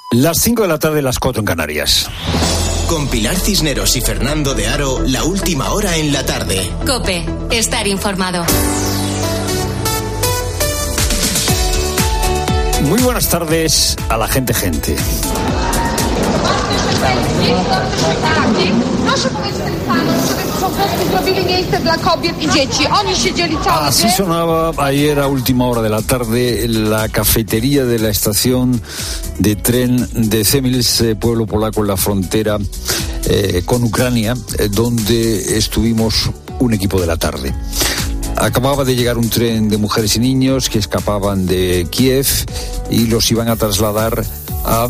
Las 5 de la tarde, las 4 en Canarias. Con Pilar Cisneros y Fernando de Aro, la última hora en la tarde. COPE, estar informado. Muy buenas tardes a la gente. Así sonaba ayer a última hora de la tarde la cafetería de la estación de tren de Zemilce, pueblo polaco en la frontera con Ucrania, donde estuvimos un equipo de la tarde. Acababa de llegar un tren de mujeres y niños que escapaban de Kiev y los iban a trasladar a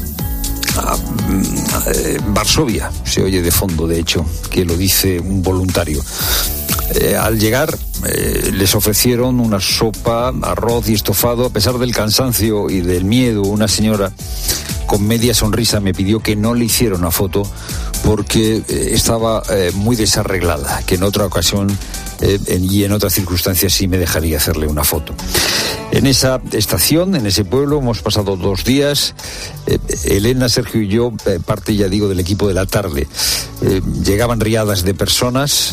Varsovia. Se oye de fondo, de hecho, que lo dice un voluntario. Al llegar les ofrecieron una sopa, arroz y estofado. A pesar del cansancio y del miedo, una señora con media sonrisa me pidió que no le hiciera una foto porque estaba muy desarreglada, que en otra ocasión y en otras circunstancias sí me dejaría hacerle una foto. En esa estación, en ese pueblo, hemos pasado 2 días. Elena, Sergio y yo, parte ya digo del equipo de la tarde. Llegan riadas de personas,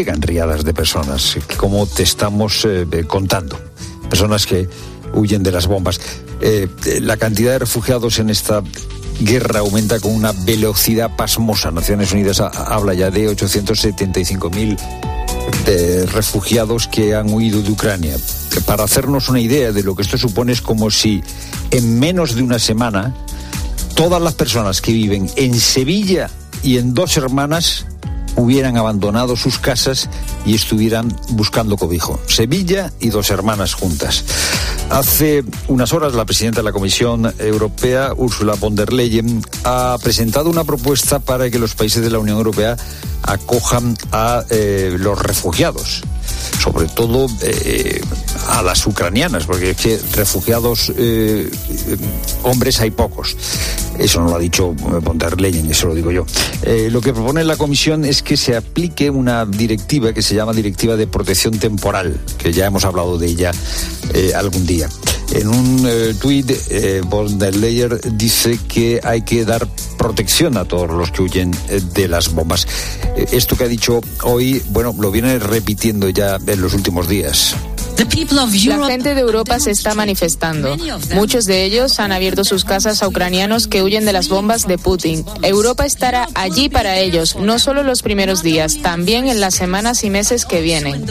como te estamos contando. Personas que huyen de las bombas. La cantidad de refugiados en esta guerra aumenta con una velocidad pasmosa. Naciones Unidas habla ya de 875.000 refugiados que han huido de Ucrania. Para hacernos una idea de lo que esto supone, es como si en menos de una semana todas las personas que viven en Sevilla y en Dos Hermanas hubieran abandonado sus casas y estuvieran buscando cobijo. Sevilla y Dos Hermanas juntas. Hace unas horas la presidenta de la Comisión Europea, Ursula von der Leyen, ha presentado una propuesta para que los países de la Unión Europea acojan a los refugiados, sobre todo a las ucranianas, porque es que refugiados hombres hay pocos. Eso no lo ha dicho von der Leyen, eso lo digo yo. Lo que propone la Comisión es que se aplique una directiva que se llama Directiva de Protección Temporal, que ya hemos hablado de ella algún día. En un tuit, von der Leyen dice que hay que dar protección a todos los que huyen de las bombas. Esto que ha dicho hoy, bueno, lo viene repitiendo ya en los últimos días. La gente de Europa se está manifestando. Muchos de ellos han abierto sus casas a ucranianos que huyen de las bombas de Putin. Europa estará allí para ellos, no solo los primeros días, también en las semanas y meses que vienen.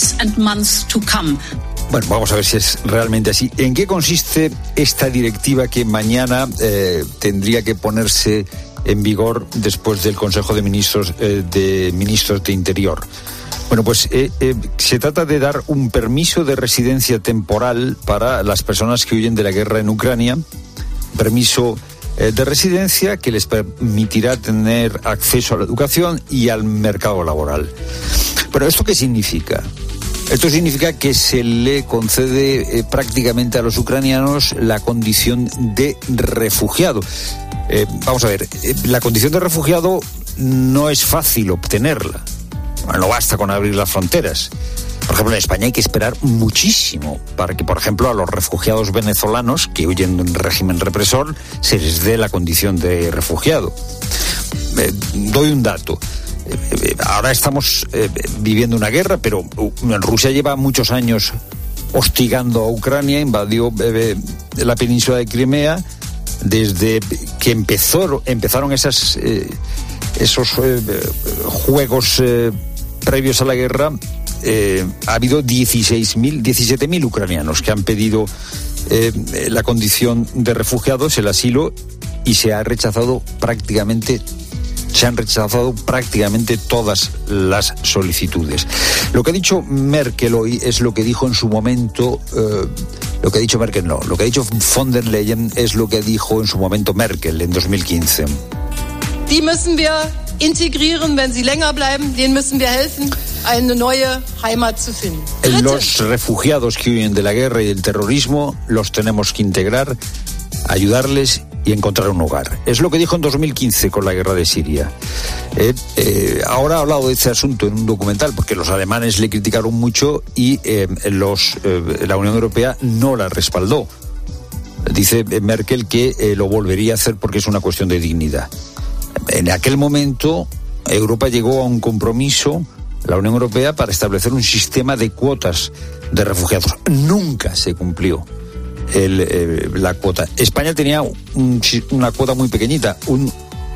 Bueno, vamos a ver si es realmente así. ¿En qué consiste esta directiva que mañana tendría que ponerse en vigor después del Consejo de Ministros de Interior? Bueno, pues se trata de dar un permiso de residencia temporal para las personas que huyen de la guerra en Ucrania, permiso de residencia que les permitirá tener acceso a la educación y al mercado laboral. Pero ¿esto qué significa? Esto significa que se le concede prácticamente a los ucranianos la condición de refugiado. Vamos a ver, la condición de refugiado no es fácil obtenerla. No basta con abrir las fronteras. Por ejemplo, en España hay que esperar muchísimo para que, por ejemplo, a los refugiados venezolanos que huyen de un régimen represor se les dé la condición de refugiado. Doy un dato. Ahora estamos viviendo una guerra, pero Rusia lleva muchos años hostigando a Ucrania, invadió la península de Crimea. Desde que empezaron esos juegos previos a la guerra, ha habido 17.000 ucranianos que han pedido la condición de refugiados, el asilo, y se han rechazado prácticamente todas las solicitudes. Lo que ha dicho Merkel hoy es lo que dijo en su momento, lo que ha dicho von der Leyen es lo que dijo en su momento Merkel en 2015. Die müssen wir integrieren, wenn sie länger bleiben, denen müssen wir helfen, eine neue Heimat zu finden. Los refugiados que huyen de la guerra y del terrorismo los tenemos que integrar, ayudarles y encontrar un hogar. Es lo que dijo en 2015 con la guerra de Siria. Ahora ha hablado de este asunto en un documental porque los alemanes le criticaron mucho y la Unión Europea no la respaldó. Dice Merkel que lo volvería a hacer porque es una cuestión de dignidad. En aquel momento, Europa llegó a un compromiso, la Unión Europea, para establecer un sistema de cuotas de refugiados. Nunca se cumplió la cuota. España tenía una cuota muy pequeñita, un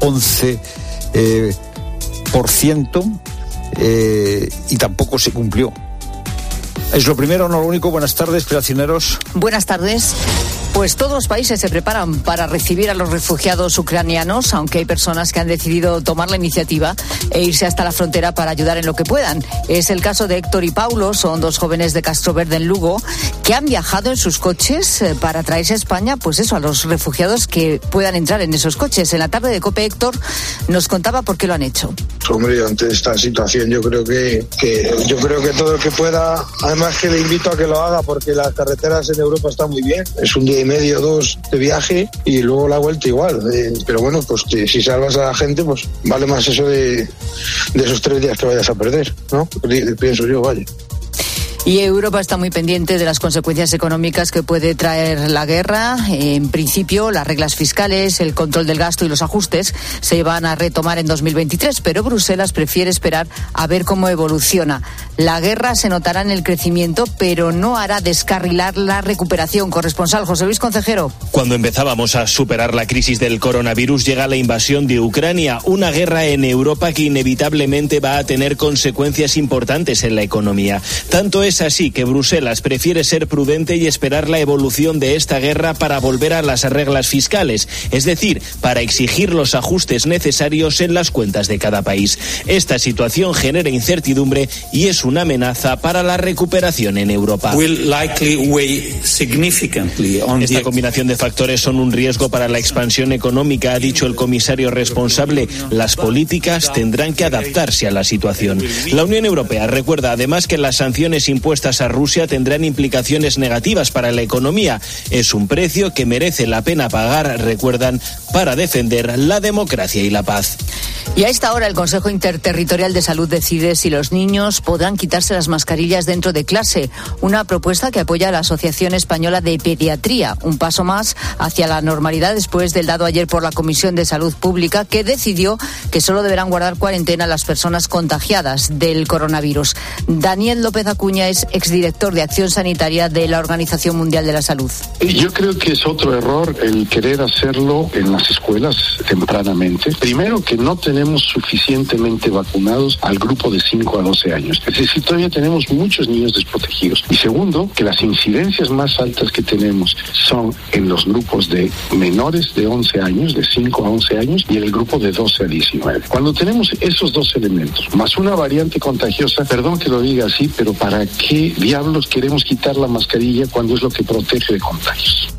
11%, y tampoco se cumplió. Es lo primero, no lo único. Buenas tardes, Pelacineros. Buenas tardes. Pues todos los países se preparan para recibir a los refugiados ucranianos, aunque hay personas que han decidido tomar la iniciativa e irse hasta la frontera para ayudar en lo que puedan. Es el caso de Héctor y Paulo, son dos jóvenes de Castroverde, en Lugo, que han viajado en sus coches para traerse a España, pues eso, a los refugiados que puedan entrar en esos coches. En la tarde de COPE, Héctor nos contaba por qué lo han hecho. Hombre, ante esta situación yo creo que todo el que pueda, además que le invito a que lo haga, porque las carreteras en Europa están muy bien. Es un día y medio, 2 de viaje y luego la vuelta igual. Pero bueno, pues que si salvas a la gente, pues vale más eso de esos 3 días que vayas a perder, ¿no? Pienso yo, vaya. Y Europa está muy pendiente de las consecuencias económicas que puede traer la guerra. En principio, las reglas fiscales, el control del gasto y los ajustes se van a retomar en 2023, pero Bruselas prefiere esperar a ver cómo evoluciona. La guerra se notará en el crecimiento, pero no hará descarrilar la recuperación. Corresponsal José Luis Concejero. Cuando empezábamos a superar la crisis del coronavirus, llega la invasión de Ucrania, una guerra en Europa que inevitablemente va a tener consecuencias importantes en la economía. Tanto es así que Bruselas prefiere ser prudente y esperar la evolución de esta guerra para volver a las reglas fiscales, es decir, para exigir los ajustes necesarios en las cuentas de cada país. Esta situación genera incertidumbre y es una amenaza para la recuperación en Europa. Esta combinación de factores son un riesgo para la expansión económica, ha dicho el comisario responsable. Las políticas tendrán que adaptarse a la situación. La Unión Europea recuerda además que las sanciones impuestas a Rusia tendrán implicaciones negativas para la economía. Es un precio que merece la pena pagar, recuerdan, para defender la democracia y la paz. Y a esta hora el Consejo Interterritorial de Salud decide si los niños podrán quitarse las mascarillas dentro de clase, una propuesta que apoya la Asociación Española de Pediatría, un paso más hacia la normalidad después del dado ayer por la Comisión de Salud Pública, que decidió que solo deberán guardar cuarentena las personas contagiadas del coronavirus. Daniel López Acuña es exdirector de Acción Sanitaria de la Organización Mundial de la Salud. Yo creo que es otro error el querer hacerlo en las escuelas tempranamente. Primero, que no tenemos suficientemente vacunados al grupo de 5 a 12 años. Es decir, todavía tenemos muchos niños desprotegidos. Y segundo, que las incidencias más altas que tenemos son en los grupos de menores de 11 años, de 5 a 11 años, y en el grupo de 12 a 19. Cuando tenemos esos dos elementos, más una variante contagiosa, perdón que lo diga así, pero ¿para qué diablos queremos quitar la mascarilla cuando es lo que protege de contagios?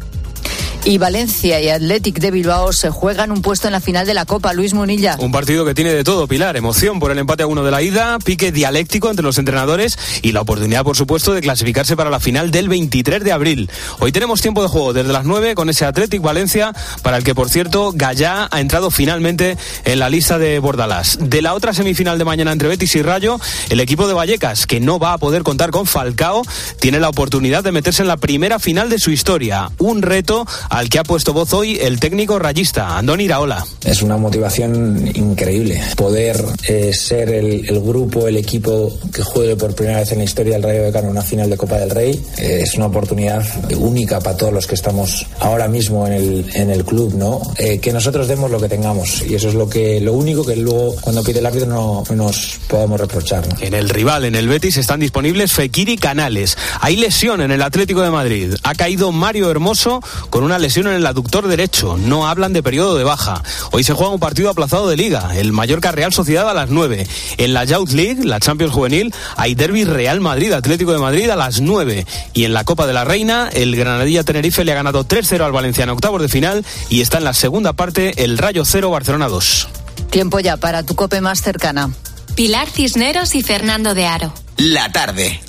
Y Valencia y Athletic de Bilbao se juegan un puesto en la final de la Copa. Luis Munilla. Un partido que tiene de todo, Pilar. Emoción por el empate a 1 de la ida, pique dialéctico entre los entrenadores y la oportunidad, por supuesto, de clasificarse para la final del 23 de abril. Hoy tenemos tiempo de juego desde las 9 con ese Athletic Valencia, para el que, por cierto, Gallá ha entrado finalmente en la lista de Bordalás. De la otra semifinal de mañana entre Betis y Rayo, el equipo de Vallecas, que no va a poder contar con Falcao, tiene la oportunidad de meterse en la primera final de su historia. Un reto al que ha puesto voz hoy el técnico rayista, Andoni Iraola. Es una motivación increíble poder ser el grupo, el equipo que juegue por primera vez en la historia del Rayo Vallecano una final de Copa del Rey. Es una oportunidad única para todos los que estamos ahora mismo en el club, ¿no? Que nosotros demos lo que tengamos, y eso es lo único que luego, cuando pide el árbitro, no nos podemos reprochar, ¿no? En el rival, en el Betis, están disponibles Fekir y Canales. Hay lesión en el Atlético de Madrid. Ha caído Mario Hermoso con una lesión en el aductor derecho. No hablan de periodo de baja. Hoy se juega un partido aplazado de Liga, el Mallorca Real Sociedad a las 9. En la Youth League, la Champions Juvenil, hay derbi Real Madrid Atlético de Madrid a las 9. Y en la Copa de la Reina, el Granadilla Tenerife le ha ganado 3-0 al Valencia en octavos de final, y está en la segunda parte el Rayo 0 Barcelona 2. Tiempo ya para tu COPE más cercana. Pilar Cisneros y Fernando de Aro. La tarde.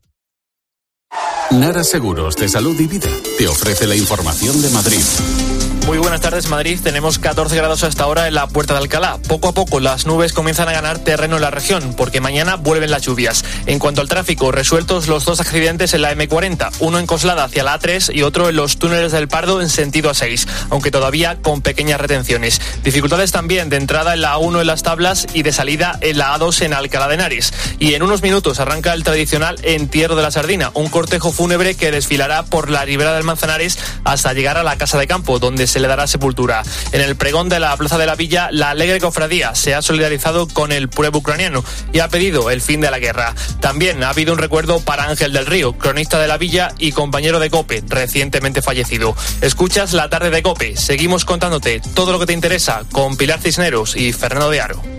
Nara Seguros de Salud y Vida te ofrece la información de Madrid. Muy buenas tardes, Madrid. Tenemos 14 grados hasta ahora en la Puerta de Alcalá. Poco a poco las nubes comienzan a ganar terreno en la región, porque mañana vuelven las lluvias. En cuanto al tráfico, resueltos los 2 accidentes en la M40, uno en Coslada hacia la A3 y otro en los túneles del Pardo en sentido A6, aunque todavía con pequeñas retenciones. Dificultades también de entrada en la A1 en Las Tablas y de salida en la A2 en Alcalá de Henares. Y en unos minutos arranca el tradicional Entierro de la Sardina, un cortejo fúnebre que desfilará por la ribera del Manzanares hasta llegar a la Casa de Campo, donde se le dará sepultura. En el pregón de la Plaza de la Villa, la alegre cofradía se ha solidarizado con el pueblo ucraniano y ha pedido el fin de la guerra. También ha habido un recuerdo para Ángel del Río, cronista de la Villa y compañero de COPE, recientemente fallecido. Escuchas La Tarde de COPE. Seguimos contándote todo lo que te interesa con Pilar Cisneros y Fernando de Aro.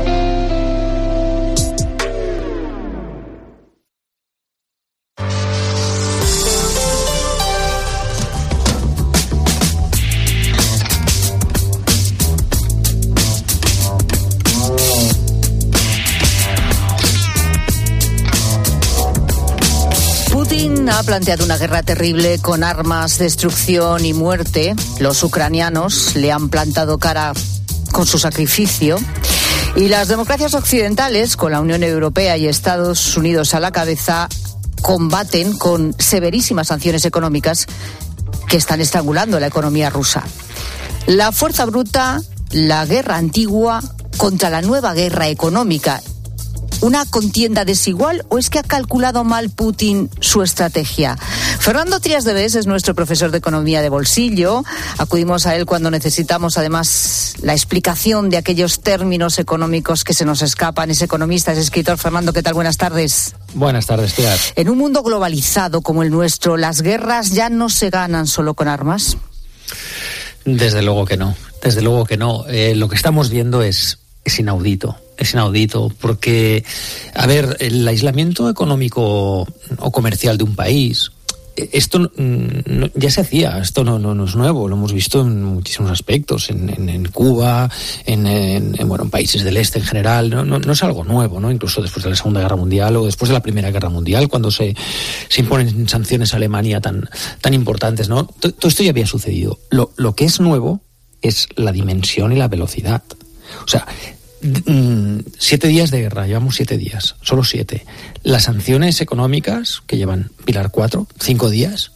Ha planteado una guerra terrible con armas, destrucción y muerte. Los ucranianos le han plantado cara con su sacrificio. Y las democracias occidentales, con la Unión Europea y Estados Unidos a la cabeza, combaten con severísimas sanciones económicas que están estrangulando la economía rusa. La fuerza bruta, la guerra antigua contra la nueva guerra económica. ¿Una contienda desigual o es que ha calculado mal Putin su estrategia? Fernando Trías de Bes es nuestro profesor de economía de bolsillo. Acudimos a él cuando necesitamos además la explicación de aquellos términos económicos que se nos escapan. Es economista, es escritor. Fernando, ¿qué tal? Buenas tardes. Buenas tardes, Pilar. En un mundo globalizado como el nuestro, ¿las guerras ya no se ganan solo con armas? Desde luego que no. Desde luego que no. Lo que estamos viendo es inaudito. Es inaudito porque, a ver, el aislamiento económico o comercial de un país, esto ya se hacía, esto no es nuevo, lo hemos visto en muchísimos aspectos, en Cuba, en países del este en general, no es algo nuevo, ¿no? Incluso después de la Segunda Guerra Mundial o después de la Primera Guerra Mundial, cuando se imponen sanciones a Alemania tan importantes, ¿no? Todo esto ya había sucedido. Lo que es nuevo es la dimensión y la velocidad. O sea, 7 días de guerra, llevamos 7 días, solo 7. Las sanciones económicas, que llevan, Pilar, 5 días,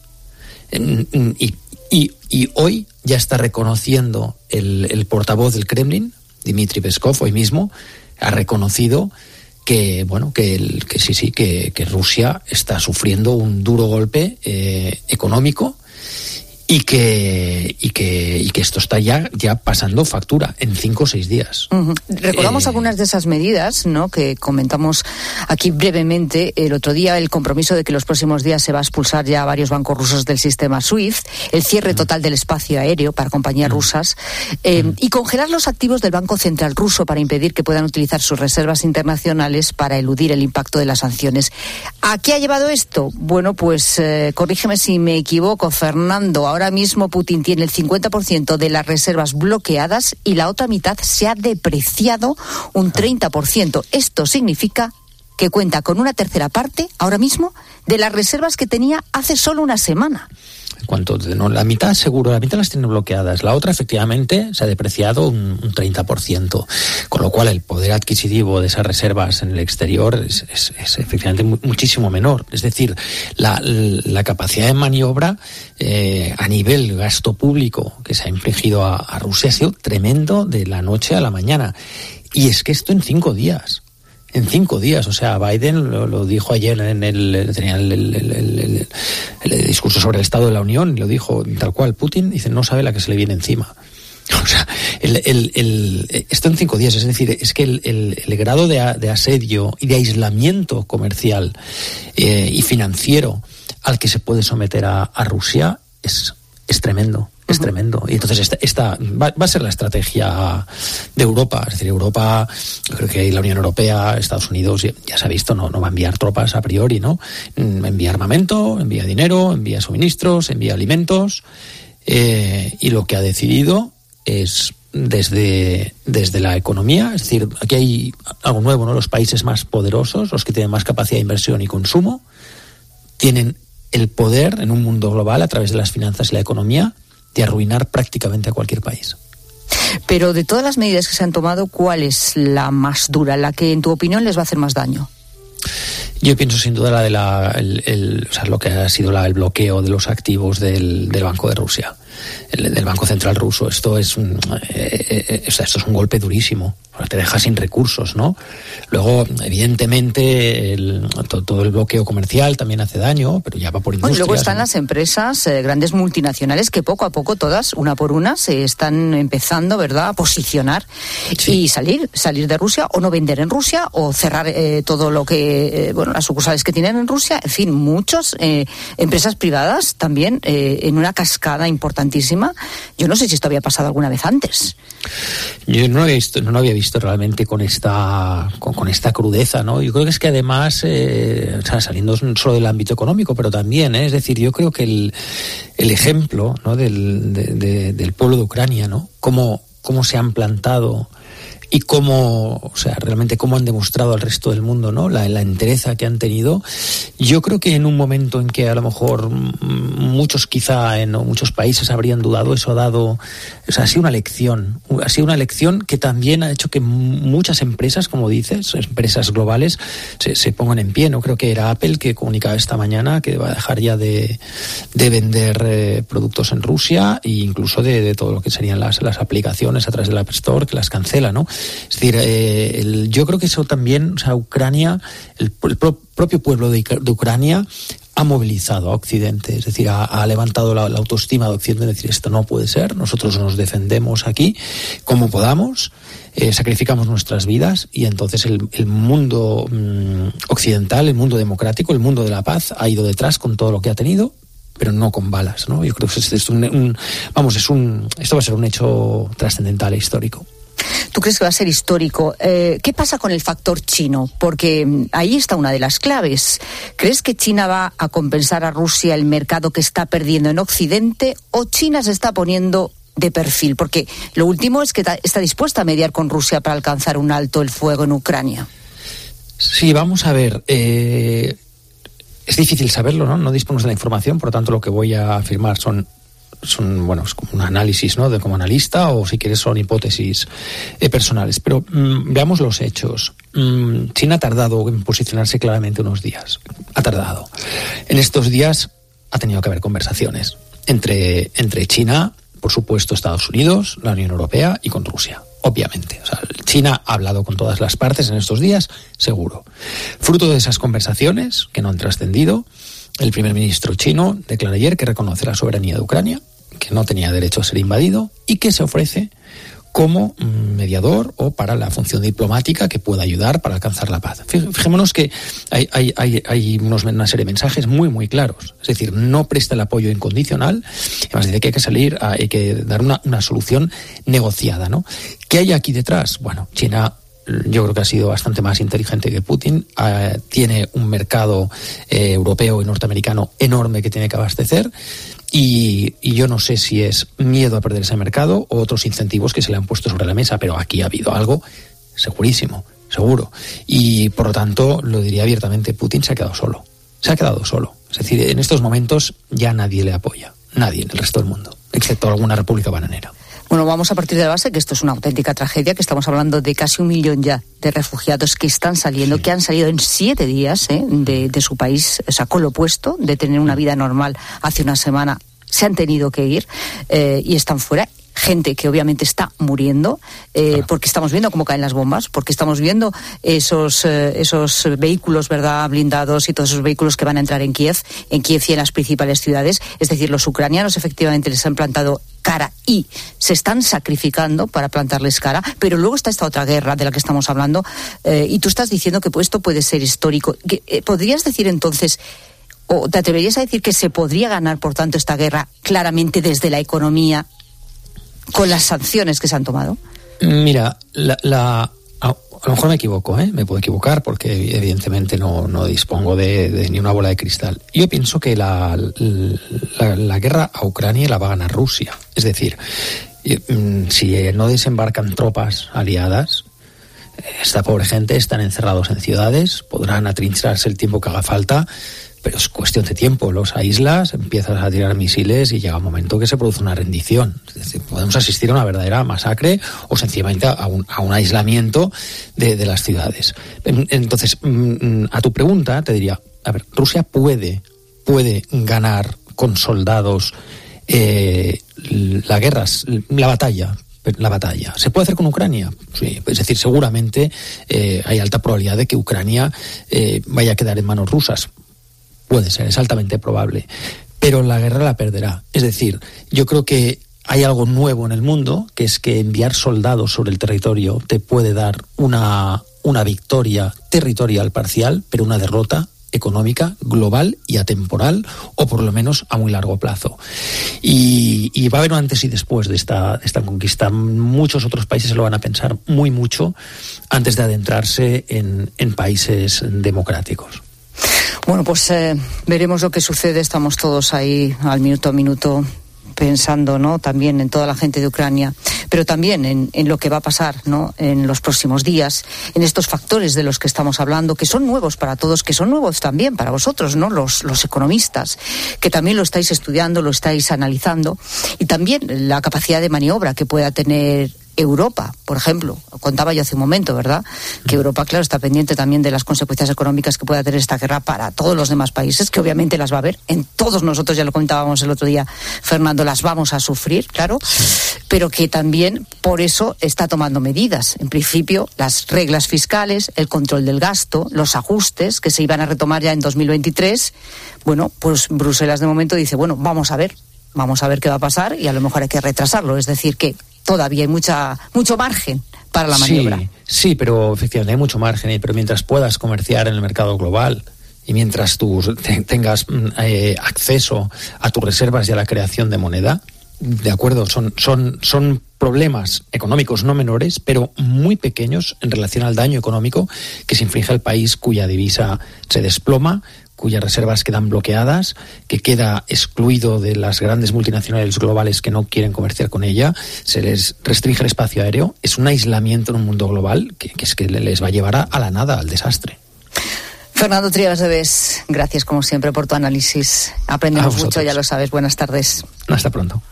y hoy ya está reconociendo el portavoz del Kremlin, Dmitry Peskov, hoy mismo, ha reconocido que Rusia está sufriendo un duro golpe económico y que esto está ya pasando factura en 5 o 6 días. Uh-huh. Recordamos algunas de esas medidas, ¿no?, que comentamos aquí brevemente. El otro día, el compromiso de que los próximos días se va a expulsar ya a varios bancos rusos del sistema SWIFT, el cierre total del espacio aéreo para compañías rusas, y congelar los activos del Banco Central ruso para impedir que puedan utilizar sus reservas internacionales para eludir el impacto de las sanciones. ¿A qué ha llevado esto? Bueno, pues corrígeme si me equivoco, Fernando. Ahora mismo Putin tiene el 50% de las reservas bloqueadas y la otra mitad se ha depreciado un 30%. Esto significa que cuenta con una tercera parte, ahora mismo, de las reservas que tenía hace solo una semana. La mitad seguro, la mitad las tiene bloqueadas. La otra, efectivamente, se ha depreciado un 30%. Con lo cual, el poder adquisitivo de esas reservas en el exterior es efectivamente muchísimo menor. Es decir, la capacidad de maniobra a nivel gasto público que se ha infligido a Rusia ha sido tremendo de la noche a la mañana. Y es que esto en 5 días. En 5 días, o sea, Biden lo dijo ayer tenía el discurso sobre el Estado de la Unión, y lo dijo tal cual. Putin dice, no sabe la que se le viene encima. O sea, esto en 5 días, es decir, es que el grado de asedio y de aislamiento comercial y financiero al que se puede someter a Rusia es tremendo. Es tremendo. Y entonces esta va a ser la estrategia de Europa. Es decir, Europa, yo creo que la Unión Europea, Estados Unidos, ya se ha visto, no va a enviar tropas a priori, ¿no? Envía armamento, envía dinero, envía suministros, envía alimentos. Y lo que ha decidido es desde la economía, es decir, aquí hay algo nuevo, ¿no? Los países más poderosos, los que tienen más capacidad de inversión y consumo, tienen el poder en un mundo global a través de las finanzas y la economía de arruinar prácticamente a cualquier país. Pero de todas las medidas que se han tomado, ¿cuál es la más dura, la que en tu opinión les va a hacer más daño? Yo pienso sin duda la de lo que ha sido el bloqueo de los activos del Banco de Rusia, del Banco Central ruso. Esto es un golpe durísimo, te deja sin recursos, ¿no? Luego, evidentemente, todo el bloqueo comercial también hace daño, pero ya va por industrias. Luego están las empresas, grandes multinacionales, que poco a poco todas, una por una, se están empezando, ¿verdad?, a posicionar y salir de Rusia, o no vender en Rusia, o cerrar todo lo que, las sucursales que tienen en Rusia. En fin, muchas empresas privadas también en una cascada importantísima. Yo no sé si esto había pasado alguna vez antes. Yo no lo había visto realmente con esta crudeza, ¿no? Yo creo que es que además, saliendo no solo del ámbito económico, pero también, es decir, yo creo que el ejemplo, ¿no?, del pueblo de Ucrania, ¿no?, cómo se han plantado y realmente cómo han demostrado al resto del mundo, ¿no?, la entereza que han tenido. Yo creo que en un momento en que a lo mejor muchos países habrían dudado, eso ha sido una lección que también ha hecho que muchas empresas, como dices, empresas globales, se pongan en pie, ¿no? Creo que era Apple que comunicaba esta mañana que va a dejar ya de vender productos en Rusia, e incluso de todo lo que serían las aplicaciones a través del App Store, que las cancela, ¿no? Es decir, yo creo que eso también, Ucrania, el propio pueblo de Ucrania ha movilizado a Occidente, es decir, ha levantado la autoestima de Occidente, es decir, esto no puede ser, nosotros nos defendemos aquí como podamos, sacrificamos nuestras vidas, y entonces el mundo occidental, el mundo democrático, el mundo de la paz ha ido detrás con todo lo que ha tenido, pero no con balas, ¿no? Yo creo que esto va a ser un hecho trascendental e histórico. ¿Tú crees que va a ser histórico? ¿Qué pasa con el factor chino? Porque ahí está una de las claves. ¿Crees que China va a compensar a Rusia el mercado que está perdiendo en Occidente, o China se está poniendo de perfil? Porque lo último es que está dispuesta a mediar con Rusia para alcanzar un alto el fuego en Ucrania. Sí, vamos a ver. Es difícil saberlo, ¿no? No disponemos de la información, por lo tanto lo que voy a afirmar son es como un análisis, ¿no?, de como analista, o si quieres son hipótesis personales. Pero veamos los hechos. China ha tardado en posicionarse claramente unos días. Ha tardado. En estos días ha tenido que haber conversaciones entre China, por supuesto Estados Unidos, la Unión Europea y con Rusia, obviamente. China ha hablado con todas las partes en estos días, seguro. Fruto de esas conversaciones, que no han trascendido, el primer ministro chino declaró ayer que reconoce la soberanía de Ucrania, que no tenía derecho a ser invadido, y que se ofrece como mediador o para la función diplomática que pueda ayudar para alcanzar la paz. Fijémonos que hay una serie de mensajes muy, muy claros. Es decir, no presta el apoyo incondicional, además dice que hay que dar una solución negociada, ¿no? ¿Qué hay aquí detrás? Bueno, China, yo creo que ha sido bastante más inteligente que Putin. Tiene un mercado europeo y norteamericano enorme que tiene que abastecer, y yo no sé si es miedo a perder ese mercado o otros incentivos que se le han puesto sobre la mesa, pero aquí ha habido algo segurísimo, seguro. Y por lo tanto, lo diría abiertamente, Putin se ha quedado solo. Es decir, en estos momentos ya nadie le apoya, nadie en el resto del mundo, excepto alguna república bananera. Bueno, vamos a partir de la base que esto es una auténtica tragedia, que estamos hablando de casi 1 millón ya de refugiados que están saliendo, que han salido en 7 días de su país, o sea, con lo opuesto, de tener una vida normal hace una semana, se han tenido que ir y están fuera. Gente que obviamente está muriendo, porque estamos viendo cómo caen las bombas, porque estamos viendo esos vehículos, ¿verdad?, blindados, y todos esos vehículos que van a entrar en Kiev y en las principales ciudades. Es decir, los ucranianos efectivamente les han plantado cara y se están sacrificando para plantarles cara, pero luego está esta otra guerra de la que estamos hablando, y tú estás diciendo que esto puede ser histórico. ¿Podrías decir entonces, o te atreverías a decir que se podría ganar, por tanto, esta guerra claramente desde la economía, con las sanciones que se han tomado? Mira, a lo mejor me equivoco, me puedo equivocar porque evidentemente no dispongo de ni una bola de cristal. Yo pienso que la guerra a Ucrania la va a ganar Rusia. Es decir, si no desembarcan tropas aliadas, esta pobre gente están encerrados en ciudades, podrán atrincherarse el tiempo que haga falta, pero es cuestión de tiempo. Los aíslas, empiezas a tirar misiles y llega un momento que se produce una rendición. Es decir, podemos asistir a una verdadera masacre o sencillamente a un aislamiento de las ciudades. Entonces, a tu pregunta te diría, a ver, Rusia puede ganar con soldados la batalla. ¿Se puede hacer con Ucrania? Sí, es decir, seguramente hay alta probabilidad de que Ucrania vaya a quedar en manos rusas. Puede ser, es altamente probable. Pero la guerra la perderá. Es decir, yo creo que hay algo nuevo en el mundo, que es que enviar soldados sobre el territorio te puede dar una victoria territorial parcial, pero una derrota económica, global y atemporal, o por lo menos a muy largo plazo. Y va a haber un antes y después de esta conquista. Muchos otros países se lo van a pensar muy mucho antes de adentrarse en países democráticos. Bueno, pues veremos lo que sucede. Estamos todos ahí al minuto a minuto pensando, ¿no?, también en toda la gente de Ucrania, pero también en lo que va a pasar, ¿no?, en los próximos días, en estos factores de los que estamos hablando, que son nuevos para todos, que son nuevos también para vosotros, ¿no?, los economistas, que también lo estáis estudiando, lo estáis analizando, y también la capacidad de maniobra que pueda tener Europa, por ejemplo. Contaba yo hace un momento, ¿verdad?, que Europa, claro, está pendiente también de las consecuencias económicas que pueda tener esta guerra para todos los demás países, que obviamente las va a haber. En todos nosotros, ya lo comentábamos el otro día, Fernando, las vamos a sufrir, claro, pero que también por eso está tomando medidas. En principio, las reglas fiscales, el control del gasto, los ajustes que se iban a retomar ya en 2023. Bueno, pues Bruselas de momento dice, bueno, vamos a ver qué va a pasar, y a lo mejor hay que retrasarlo. Es decir, que todavía hay mucho margen para la maniobra. Sí, pero efectivamente hay mucho margen, pero mientras puedas comerciar en el mercado global y mientras tú tengas acceso a tus reservas y a la creación de moneda, de acuerdo, son problemas económicos no menores, pero muy pequeños en relación al daño económico que se inflige al país cuya divisa se desploma, cuyas reservas quedan bloqueadas, que queda excluido de las grandes multinacionales globales que no quieren comerciar con ella, se les restringe el espacio aéreo. Es un aislamiento en un mundo global que les va a llevar a la nada, al desastre. Fernando Trías de Bes, gracias como siempre por tu análisis. Aprendemos mucho, ya lo sabes. Buenas tardes. Hasta pronto.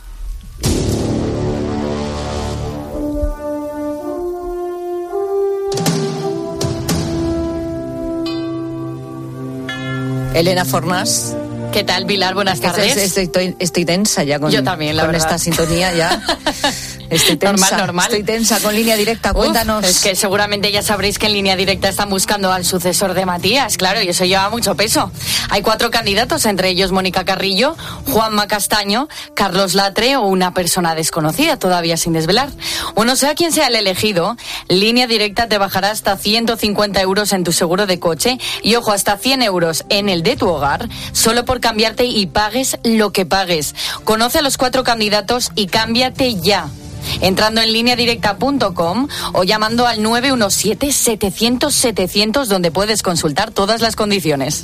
Elena Fornás. ¿Qué tal, Pilar? Buenas tardes. Estoy tensa ya con, yo también, con esta sintonía ya. Estoy tensa, normal. Estoy tensa con Línea Directa. Cuéntanos. Es que seguramente ya sabréis que en Línea Directa están buscando al sucesor de Matías, claro, y eso lleva mucho peso. Hay 4 candidatos, entre ellos Mónica Carrillo, Juanma Castaño, Carlos Latre o una persona desconocida, todavía sin desvelar. Bueno, sea quien sea el elegido, Línea Directa te bajará hasta 150 euros en tu seguro de coche y, ojo, hasta 100 euros en el de tu hogar, solo por cambiarte y pagues lo que pagues. Conoce a los 4 candidatos y cámbiate ya, entrando en lineadirecta.com o llamando al 917-700-700, donde puedes consultar todas las condiciones.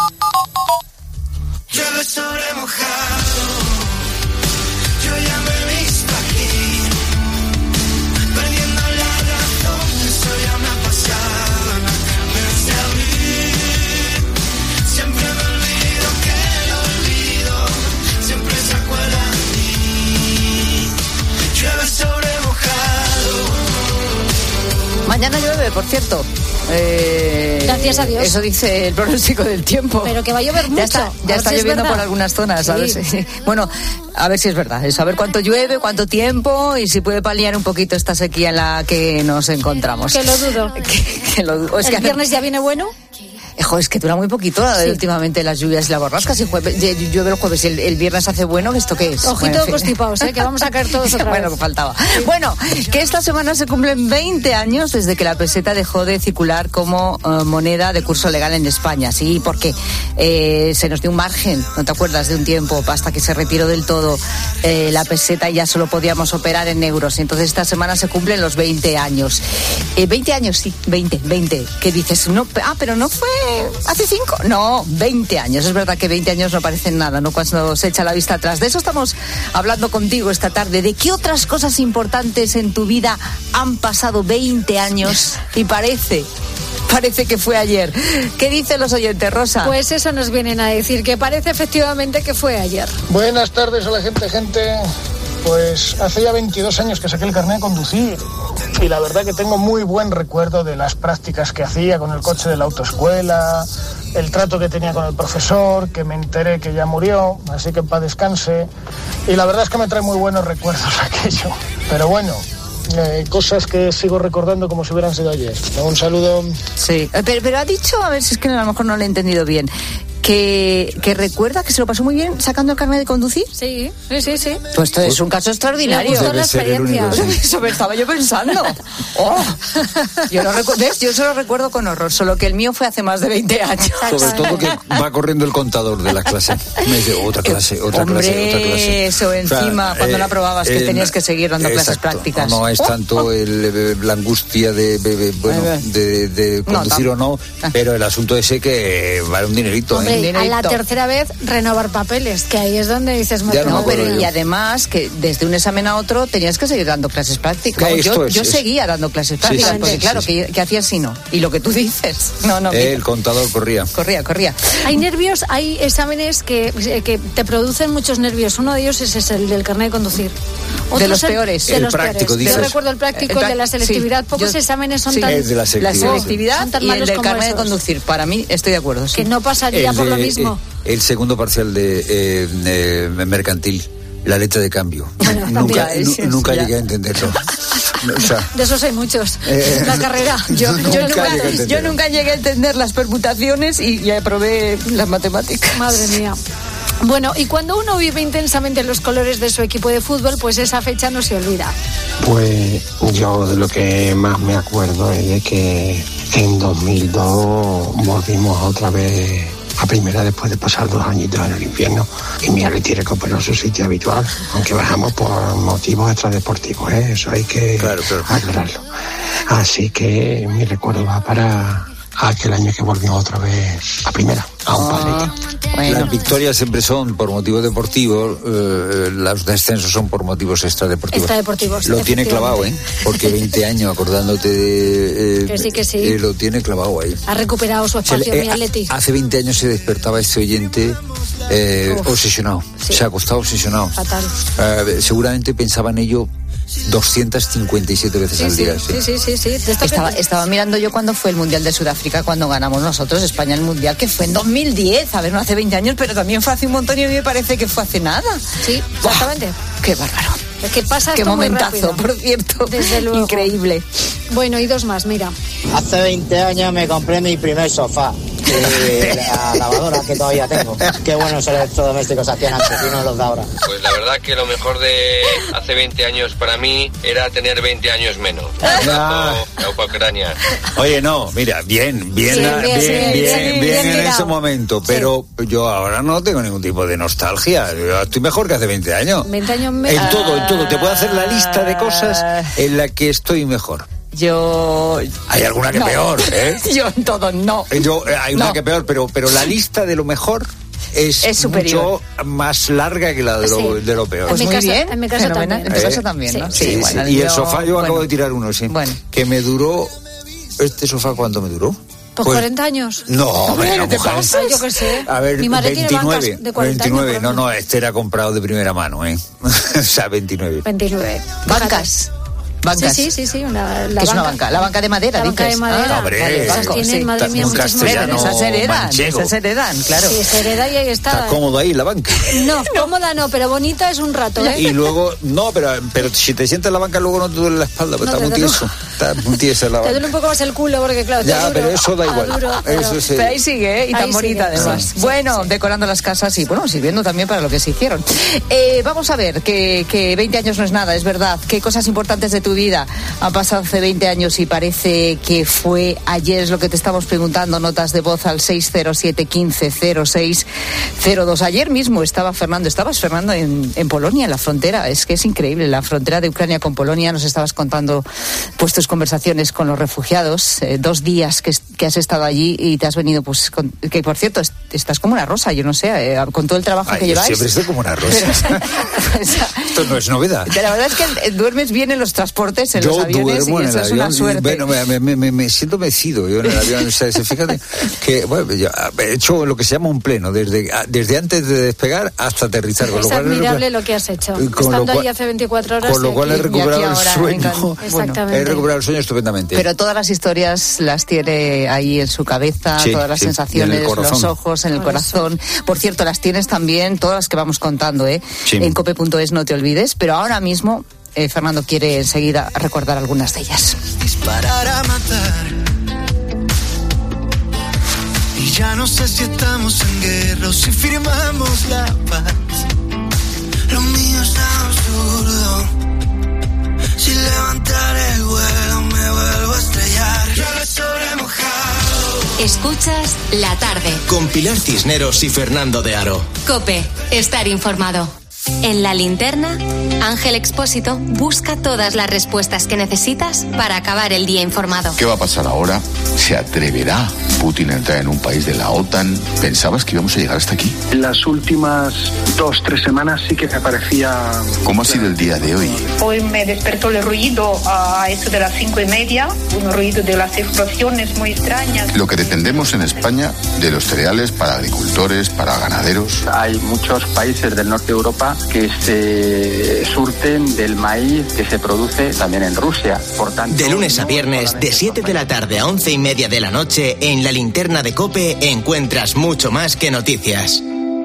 Llueve sobre mojado, yo ya me he visto aquí, perdiendo la razón, eso ya me ha pasado desde abril. Siempre me olvido que el olvido siempre se acuerda de mí. Llueve sobre mojado. Mañana llueve, por cierto. Gracias a Dios. Eso dice el pronóstico del tiempo. Pero que va a llover mucho. Ya está lloviendo por algunas zonas. Sí. Bueno, a ver si es verdad. A ver cuánto llueve, cuánto tiempo y si puede paliar un poquito esta sequía en la que nos encontramos. Que lo dudo. Que lo dudo. ¿El viernes ya viene bueno? Es que dura muy poquito últimamente las lluvias y la borrasca. Si llueve el jueves y el viernes hace bueno, ¿esto qué es? Ojito constipados, que vamos a caer todos otra vez. Bueno, faltaba. Sí. Bueno, que esta semana se cumplen 20 años desde que la peseta dejó de circular como moneda de curso legal en España. Sí, porque se nos dio un margen, ¿no te acuerdas? De un tiempo hasta que se retiró del todo la peseta y ya solo podíamos operar en euros. Entonces esta semana se cumplen los 20 años. 20 años, sí, 20. ¿Qué dices? No, pero no fue ¿hace 5? No, 20 años. Es verdad que 20 años no parecen nada, ¿no?, cuando se echa la vista atrás. De eso estamos hablando contigo esta tarde. ¿De qué otras cosas importantes en tu vida han pasado 20 años y parece parece que fue ayer. ¿Qué dicen los oyentes, Rosa? Pues eso nos vienen a decir, que parece efectivamente que fue ayer. Buenas tardes a la gente. Pues hace ya 22 años que saqué el carnet de conducir y la verdad que tengo muy buen recuerdo de las prácticas que hacía con el coche de la autoescuela, el trato que tenía con el profesor, que me enteré que ya murió, así que en paz descanse. Y la verdad es que me trae muy buenos recuerdos aquello. Pero bueno, cosas que sigo recordando como si hubieran sido ayer. Un saludo. Sí, pero ha dicho, a ver si es que a lo mejor no lo he entendido bien, que recuerda que se lo pasó muy bien sacando el carnet de conducir. Sí. Pues esto es un caso extraordinario. Me gustó la experiencia. Eso me estaba yo pensando. Yo solo recuerdo con horror, solo que el mío fue hace más de 20 años. Sobre todo que va corriendo el contador de la clase. Me dice, otra clase. Eso encima, cuando la aprobabas, que tenías que seguir dando clases prácticas. No es tanto la angustia de conducir o no, pero el asunto ese que vale un dinerito. Hombre, a la tercera vez renovar papeles, que ahí es donde dices y además que desde un examen a otro tenías que seguir dando clases prácticas. Yo seguía dando clases prácticas, porque claro, ¿qué hacías si no? Y lo que tú dices. El contador corría. Hay nervios, hay exámenes que te producen muchos nervios. Uno de ellos es el del carnet de conducir. Otro de los peores. El práctico, dices. Yo recuerdo el práctico, el de la selectividad. Pocos exámenes son tan... El de la selectividad y el del carnet de conducir. Para mí, estoy de acuerdo. Que no pasaría por lo mismo. El segundo parcial de mercantil, la letra de cambio. Bueno, nunca llegué a entenderlo. De esos hay muchos. La carrera. Yo nunca llegué a entender las permutaciones y aprobé las matemáticas. Madre mía. Bueno, y cuando uno vive intensamente los colores de su equipo de fútbol, pues esa fecha no se olvida. Pues yo de lo que más me acuerdo es de que en 2002 volvimos otra vez a primera después de pasar 2 añitos en el invierno y mi Atleti recuperó su sitio habitual, aunque bajamos por motivos extradeportivos, eso hay que aclararlo. Así que mi recuerdo va para aquel año que volvimos otra vez a primera, a un palito. Bueno. Las victorias siempre son por motivos deportivos, los descensos son por motivos extradeportivos. Lo tiene clavado, porque 20 años acordándote de... Que sí. Lo tiene clavado ahí. Ha recuperado su espacio, mi Atleti. Hace 20 años se despertaba este oyente obsesionado. Sí. Se ha acostado obsesionado. Fatal. Seguramente pensaba en ello 257 veces al día. Sí. Estaba mirando yo cuando fue el Mundial de Sudáfrica, cuando ganamos nosotros, España, el Mundial, que fue en 2010. A ver, no hace 20 años, pero también fue hace un montón y a mí me parece que fue hace nada. Sí, exactamente. ¡Qué bárbaro! Es que pasa qué momentazo, muy por cierto. Desde luego. Increíble. Bueno, y 2 más, mira. Hace 20 años me compré mi primer sofá. Y la lavadora que todavía tengo. Qué buenos electrodomésticos hacían antes y no los de ahora. Pues la verdad que lo mejor de hace 20 años para mí era tener 20 años menos. La Ucrania. Oye, no, mira, bien en ese momento, pero yo ahora no tengo ningún tipo de nostalgia. Yo estoy mejor que hace 20 años. 20 años menos. En todo. Te puedo hacer la lista de cosas en la que estoy mejor. Hay alguna que peor, Yo en todo no. Hay una que peor, pero la lista de lo mejor es mucho más larga que la de lo peor. Pues muy bien. En mi caso también. En tu caso también, ¿no? Sí. Y el sofá yo acabo de tirar uno, que me duró... ¿Este sofá cuánto me duró? Pues 40 años. No, hombre, no, mujer. Yo qué sé. A ver, mi madre 29, tiene bancas de 40 29. años. No, este era comprado de primera mano, O sea, 29. 29. Bancas. Sí, la banca. Es una banca, la banca de madera, la banca de madera. Esas tienen, madre mía, muchas esas heredan, claro. Sí, se hereda y ahí está. Está cómodo ahí la banca. No, cómoda no, pero bonita es un rato, Y luego, no, pero si te sientas en la banca luego no te duele la espalda, pero está muy tieso. Está muy tiesa la banca. Te duele un poco más el culo porque claro, ya, pero eso da igual. Pero ahí sigue, y tan bonita además. Bueno, decorando las casas y bueno, sirviendo también para lo que se hicieron. Vamos a ver, que 20 años no es nada, es verdad. ¿Qué cosas importantes de tu vida han pasado hace 20 años y parece que fue ayer? Es lo que te estamos preguntando. Notas de voz al 607-150602. Ayer mismo estabas Fernando en Polonia, en la frontera. Es que es increíble, la frontera de Ucrania con Polonia. Nos estabas contando pues tus conversaciones con los refugiados. 2 días que has estado allí y te has venido, pues, que por cierto, estás como una rosa, yo no sé, con todo el trabajo que lleváis. Siempre estoy como una rosa. Esto no es novedad. La verdad es que duermes bien en los transportes. transportes, en los aviones, y eso es una suerte. Bueno, me siento mecido yo en el avión. O sea, fíjate que bueno, yo he hecho lo que se llama un pleno, desde antes de despegar hasta aterrizar. Es admirable lo que has hecho. Estando allí hace 24 horas. Con lo cual he recuperado el sueño. Exactamente. He recuperado el sueño estupendamente. Pero todas las historias las tiene ahí en su cabeza, todas las sensaciones, los ojos, en el corazón. Por cierto, las tienes también, todas las que vamos contando, en cope.es, no te olvides. Pero ahora mismo, Fernando quiere enseguida recordar algunas de ellas. Disparar a matar. Y ya no sé si estamos en guerra o si firmamos la paz. Lo mío es absurdo. Si levantar el vuelo me vuelvo a estrellar. Yo le sobre mojado. Escuchas La Tarde. Con Pilar Cisneros y Fernando de Aro. COPE. Estar informado. En La Linterna, Ángel Expósito busca todas las respuestas que necesitas para acabar el día informado. ¿Qué va a pasar ahora? ¿Se atreverá Putin a entrar en un país de la OTAN? ¿Pensabas que íbamos a llegar hasta aquí? En las últimas 2-3 semanas sí que me parecía... ¿Cómo ha sido el día de hoy? Hoy me despertó el ruido a eso de las 5:30, un ruido de las explosiones muy extrañas. Lo que dependemos en España de los cereales para agricultores, para ganaderos. Hay muchos países del norte de Europa que se surten del maíz que se produce también en Rusia. Por tanto, de lunes a viernes, de 7 de la tarde a 11:30 de la noche, en La Linterna de COPE encuentras mucho más que noticias.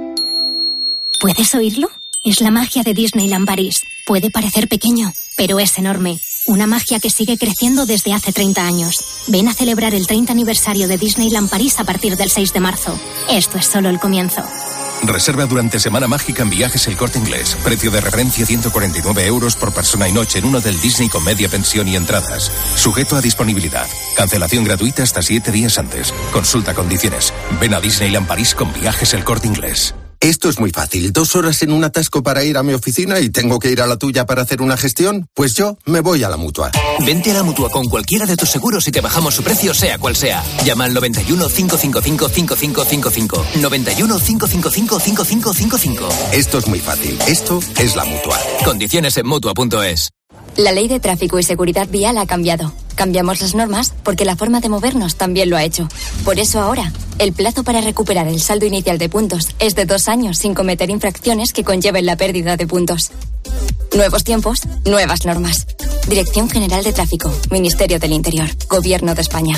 ¿Puedes oírlo? Es la magia de Disneyland París. Puede parecer pequeño, pero es enorme. Una magia que sigue creciendo desde hace 30 años. Ven a celebrar el 30 aniversario de Disneyland París a partir del 6 de marzo. Esto es solo el comienzo. Reserva durante Semana Mágica en Viajes El Corte Inglés. Precio de referencia 149 € por persona y noche en uno del Disney con media pensión y entradas. Sujeto a disponibilidad. Cancelación gratuita hasta 7 días antes. Consulta condiciones. Ven a Disneyland París con Viajes El Corte Inglés. Esto es muy fácil. 2 horas en un atasco para ir a mi oficina y tengo que ir a la tuya para hacer una gestión. Pues yo me voy a la Mutua. Vente a la Mutua con cualquiera de tus seguros y te bajamos su precio sea cual sea. Llama al 91 555 5555. 91 555 5555. Esto es muy fácil. Esto es la Mutua. Condiciones en Mutua.es. La ley de tráfico y seguridad vial ha cambiado. Cambiamos las normas porque la forma de movernos también lo ha hecho. Por eso ahora, el plazo para recuperar el saldo inicial de puntos es de 2 años sin cometer infracciones que conlleven la pérdida de puntos. Nuevos tiempos, nuevas normas. Dirección General de Tráfico, Ministerio del Interior, Gobierno de España.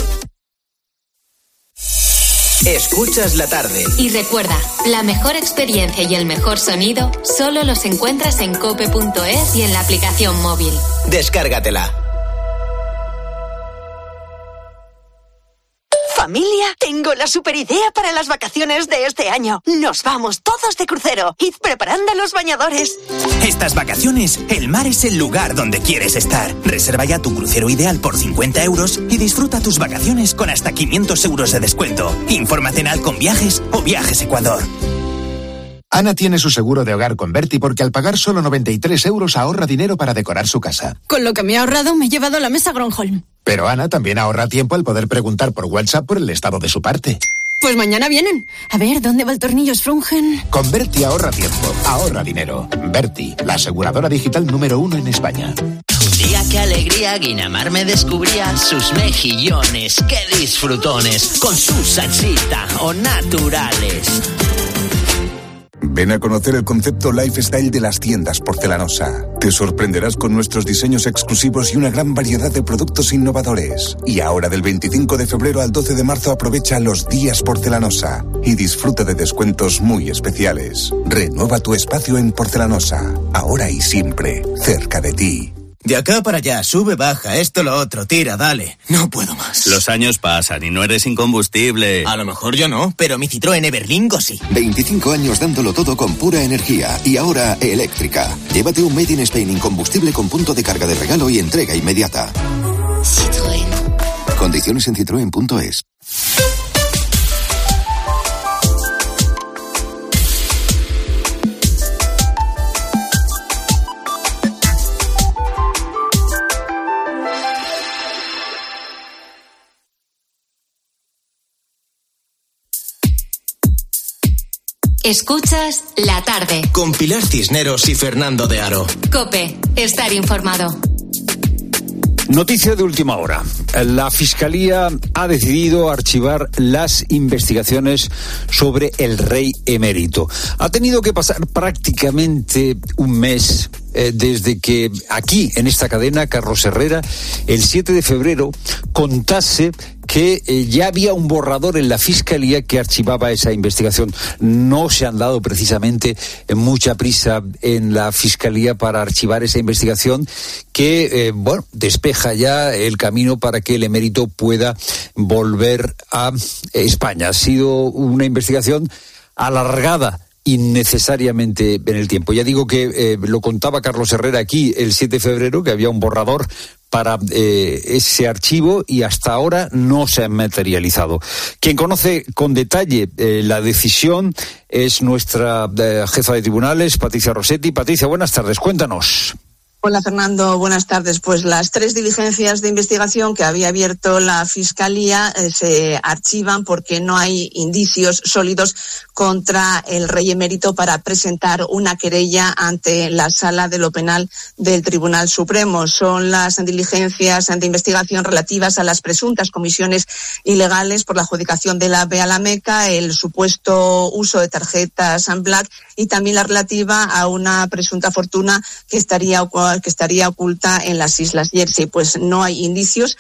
Escuchas La Tarde. Y recuerda, la mejor experiencia y el mejor sonido solo los encuentras en cope.es y en la aplicación móvil. Descárgatela. Familia, tengo la superidea para las vacaciones de este año. Nos vamos todos de crucero. Id preparando los bañadores. Estas vacaciones, el mar es el lugar donde quieres estar. Reserva ya tu crucero ideal por 50 € y disfruta tus vacaciones con hasta 500 € de descuento. Infórmate en Alcon Viajes o Viajes Ecuador. Ana tiene su seguro de hogar con Berti porque al pagar solo 93 € ahorra dinero para decorar su casa. Con lo que me he ahorrado me he llevado la mesa Gronholm. Pero Ana también ahorra tiempo al poder preguntar por WhatsApp por el estado de su parte. Pues mañana vienen. A ver, ¿dónde va el tornillo Sprungen? Con Berti ahorra tiempo, ahorra dinero. Berti, la aseguradora digital número 1 en España. Día qué alegría, Guinamar me descubría sus mejillones, qué disfrutones, con su salsita o naturales. Ven a conocer el concepto lifestyle de las tiendas Porcelanosa. Te sorprenderás con nuestros diseños exclusivos y una gran variedad de productos innovadores. Y ahora del 25 de febrero al 12 de marzo aprovecha los días Porcelanosa y disfruta de descuentos muy especiales. Renueva tu espacio en Porcelanosa, ahora y siempre, cerca de ti. De acá para allá, sube, baja, esto, lo otro, tira, dale. No puedo más. Los años pasan y no eres incombustible. A lo mejor yo no, pero mi Citroën Everlingo sí. 25 años dándolo todo con pura energía y ahora eléctrica. Llévate un Made in Spain incombustible con punto de carga de regalo y entrega inmediata. Citroën. Condiciones en citroen.es. Escuchas La Tarde. Con Pilar Cisneros y Fernando de Aro. COPE. Estar informado. Noticia de última hora. La Fiscalía ha decidido archivar las investigaciones sobre el rey emérito. Ha tenido que pasar prácticamente un mes desde que aquí, en esta cadena, Carlos Herrera, el 7 de febrero, contase que ya había un borrador en la Fiscalía que archivaba esa investigación. No se han dado precisamente mucha prisa en la Fiscalía para archivar esa investigación que, despeja ya el camino para que el emérito pueda volver a España. Ha sido una investigación alargada innecesariamente en el tiempo. Ya digo que lo contaba Carlos Herrera aquí el 7 de febrero, que había un borrador para ese archivo y hasta ahora no se ha materializado. Quien conoce con detalle la decisión es nuestra jefa de tribunales, Patricia Rossetti. Patricia, buenas tardes, cuéntanos. Hola Fernando, buenas tardes. Pues las 3 diligencias de investigación que había abierto la Fiscalía se archivan porque no hay indicios sólidos contra el rey emérito para presentar una querella ante la Sala de lo Penal del Tribunal Supremo. Son las diligencias de investigación relativas a las presuntas comisiones ilegales por la adjudicación de la AVE a la Meca, el supuesto uso de tarjetas Black y también la relativa a una presunta fortuna que estaría oculta en las Islas Jersey. Pues no hay indicios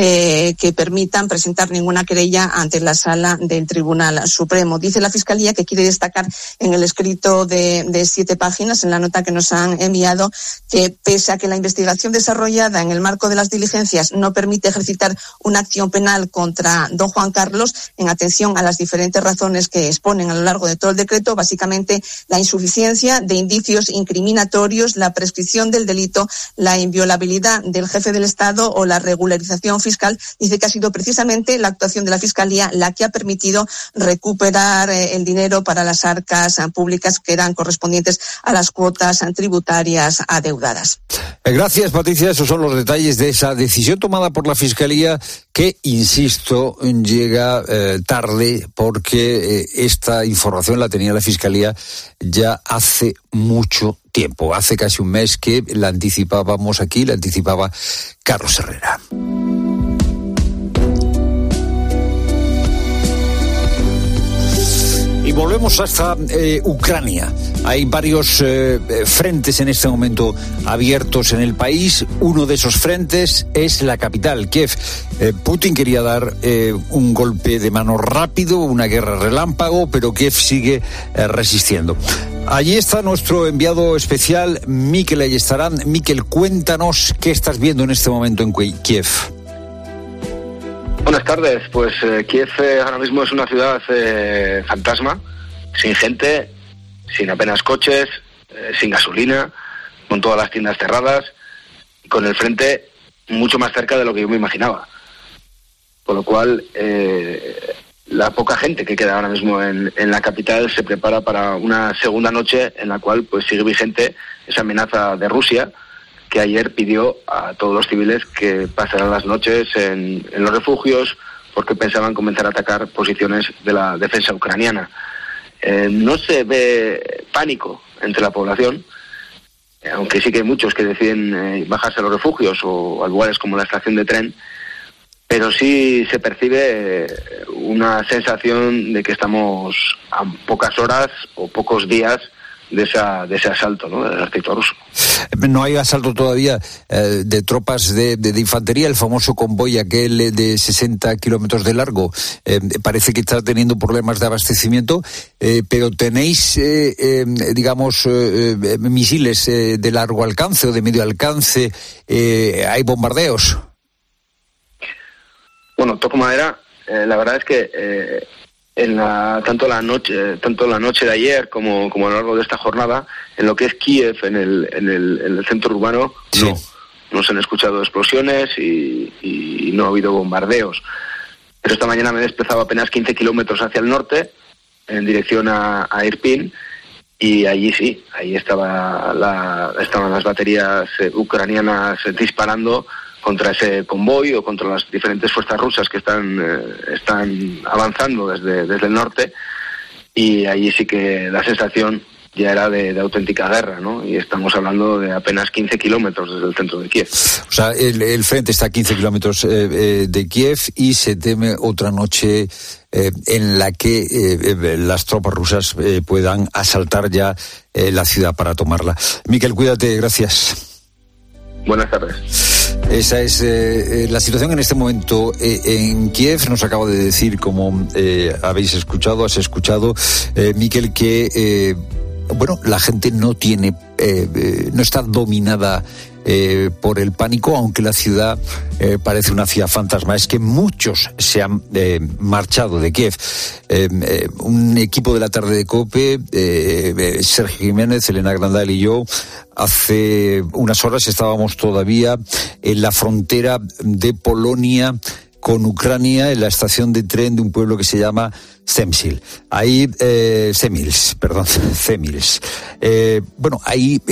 que permitan presentar ninguna querella ante la Sala del Tribunal Supremo. Dice la Fiscalía que quiere destacar en el escrito de 7 páginas, en la nota que nos han enviado, que pese a que la investigación desarrollada en el marco de las diligencias no permite ejercitar una acción penal contra don Juan Carlos, en atención a las diferentes razones que exponen a lo largo de todo el decreto, básicamente la insuficiencia de indicios incriminatorios, la prescripción del delito, la inviolabilidad del jefe del Estado o la regularización fiscal. Dice que ha sido precisamente la actuación de la Fiscalía la que ha permitido recuperar el dinero para las arcas públicas que eran correspondientes a las cuotas tributarias adeudadas. Gracias, Patricia. Esos son los detalles de esa decisión tomada por la Fiscalía que, insisto, llega tarde porque esta información la tenía la Fiscalía ya hace mucho tiempo. Hace casi un mes que la anticipábamos aquí, la anticipaba Carlos Herrera. Y volvemos hasta Ucrania. Hay varios frentes en este momento abiertos en el país. Uno de esos frentes es la capital, Kiev. Putin quería dar un golpe de mano rápido, una guerra relámpago, pero Kiev sigue resistiendo. Allí está nuestro enviado especial, Mikel Ayestarán. Mikel, cuéntanos qué estás viendo en este momento en Kiev. Buenas tardes. Pues Kiev ahora mismo es una ciudad fantasma, sin gente, sin apenas coches, sin gasolina, con todas las tiendas cerradas, con el frente mucho más cerca de lo que yo me imaginaba. Con lo cual, la poca gente que queda ahora mismo en la capital se prepara para una segunda noche en la cual pues sigue vigente esa amenaza de Rusia, que ayer pidió a todos los civiles que pasaran las noches en los refugios porque pensaban comenzar a atacar posiciones de la defensa ucraniana. No se ve pánico entre la población, aunque sí que hay muchos que deciden bajarse a los refugios o a lugares como la estación de tren, pero sí se percibe una sensación de que estamos a pocas horas o pocos días de ese asalto, ¿no?, del ejército ruso. No hay asalto todavía de tropas de infantería, el famoso convoy aquel de 60 kilómetros de largo. Parece que está teniendo problemas de abastecimiento, pero tenéis, misiles de largo alcance o de medio alcance. ¿Hay bombardeos? Bueno, toco madera. La verdad es que tanto la noche de ayer como a lo largo de esta jornada, en lo que es Kiev, en el centro urbano, sí, no se han escuchado explosiones y no ha habido bombardeos. Pero esta mañana me he desplazado apenas 15 kilómetros hacia el norte, en dirección a Irpin, y allí sí, ahí estaban las baterías ucranianas disparando contra ese convoy o contra las diferentes fuerzas rusas que están avanzando desde el norte, y allí sí que la sensación ya era de auténtica guerra, ¿no? Y estamos hablando de apenas 15 kilómetros desde el centro de Kiev. O sea, el frente está a 15 kilómetros de Kiev y se teme otra noche en la que las tropas rusas puedan asaltar ya la ciudad para tomarla. Miquel, cuídate, gracias. Buenas tardes. Esa es la situación en este momento en Kiev. Nos acaba de decir, como has escuchado, Miquel, que la gente no está dominada por el pánico, aunque la ciudad parece una ciudad fantasma. Es que muchos se han marchado de Kiev. Un equipo de la tarde de COPE, Sergio Jiménez, Elena Grandal y yo, hace unas horas estábamos todavía en la frontera de Polonia con Ucrania, en la estación de tren de un pueblo que se llama Zemils. Ahí, ahí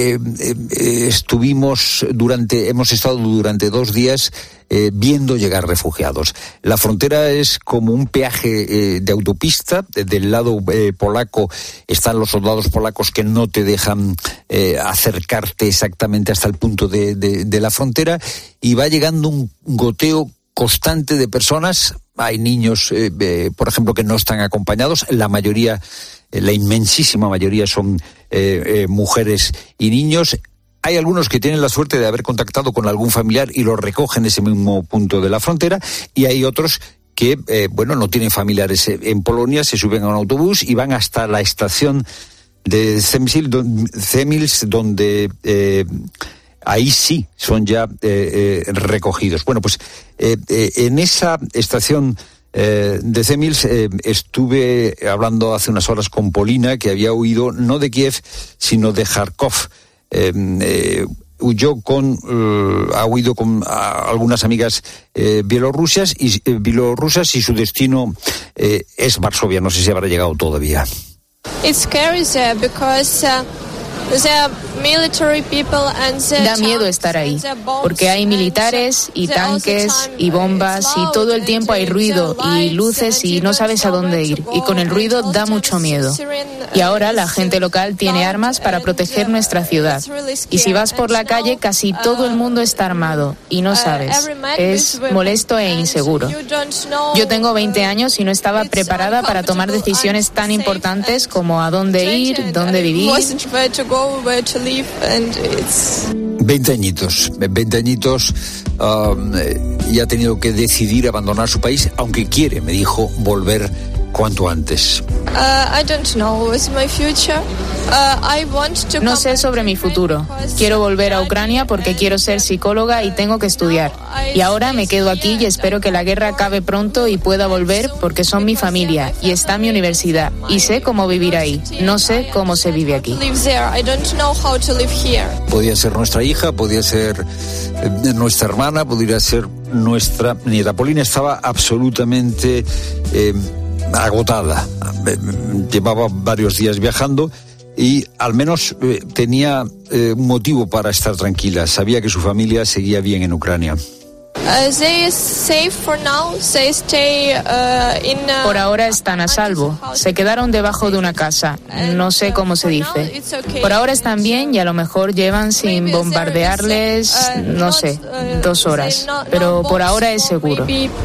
hemos estado durante 2 días viendo llegar refugiados. La frontera es como un peaje de autopista. Del lado polaco están los soldados polacos que no te dejan acercarte exactamente hasta el punto de la frontera, y va llegando un goteo constante de personas. Hay niños, por ejemplo, que no están acompañados. La mayoría, la inmensísima mayoría son mujeres y niños. Hay algunos que tienen la suerte de haber contactado con algún familiar y los recogen en ese mismo punto de la frontera, y hay otros que, no tienen familiares en Polonia, se suben a un autobús y van hasta la estación de Zemils, donde ahí sí son ya recogidos. Bueno, pues en esa estación de Zemils estuve hablando hace unas horas con Polina, que había huido no de Kiev, sino de Kharkov. Ha huido con algunas amigas bielorrusas y su destino es Varsovia. No sé si habrá llegado todavía. It's scary there because Da miedo estar ahí, porque hay militares y tanques y bombas y todo el tiempo hay ruido y luces y no sabes a dónde ir. Y con el ruido da mucho miedo. Y ahora la gente local tiene armas para proteger nuestra ciudad. Y si vas por la calle, casi todo el mundo está armado y no sabes. Es molesto e inseguro. Yo tengo 20 años y no estaba preparada para tomar decisiones tan importantes como a dónde ir, dónde vivir. 20 añitos, y ha tenido que decidir abandonar su país, aunque quiere, me dijo, volver cuanto antes. No sé sobre mi futuro. Quiero volver a Ucrania porque quiero ser psicóloga y tengo que estudiar. Y ahora me quedo aquí y espero que la guerra acabe pronto y pueda volver porque son mi familia y está mi universidad. Y sé cómo vivir ahí. No sé cómo se vive aquí. Podía ser nuestra hija, podía ser nuestra hermana, podría ser nuestra nieta. Polina estaba absolutamente agotada. Llevaba varios días viajando y al menos tenía un motivo para estar tranquila. Sabía que su familia seguía bien en Ucrania. Por ahora están a salvo. Se quedaron debajo de una casa. No sé cómo se dice. Por ahora están bien y a lo mejor llevan sin bombardearles, no sé, 2 horas. Pero por ahora es seguro.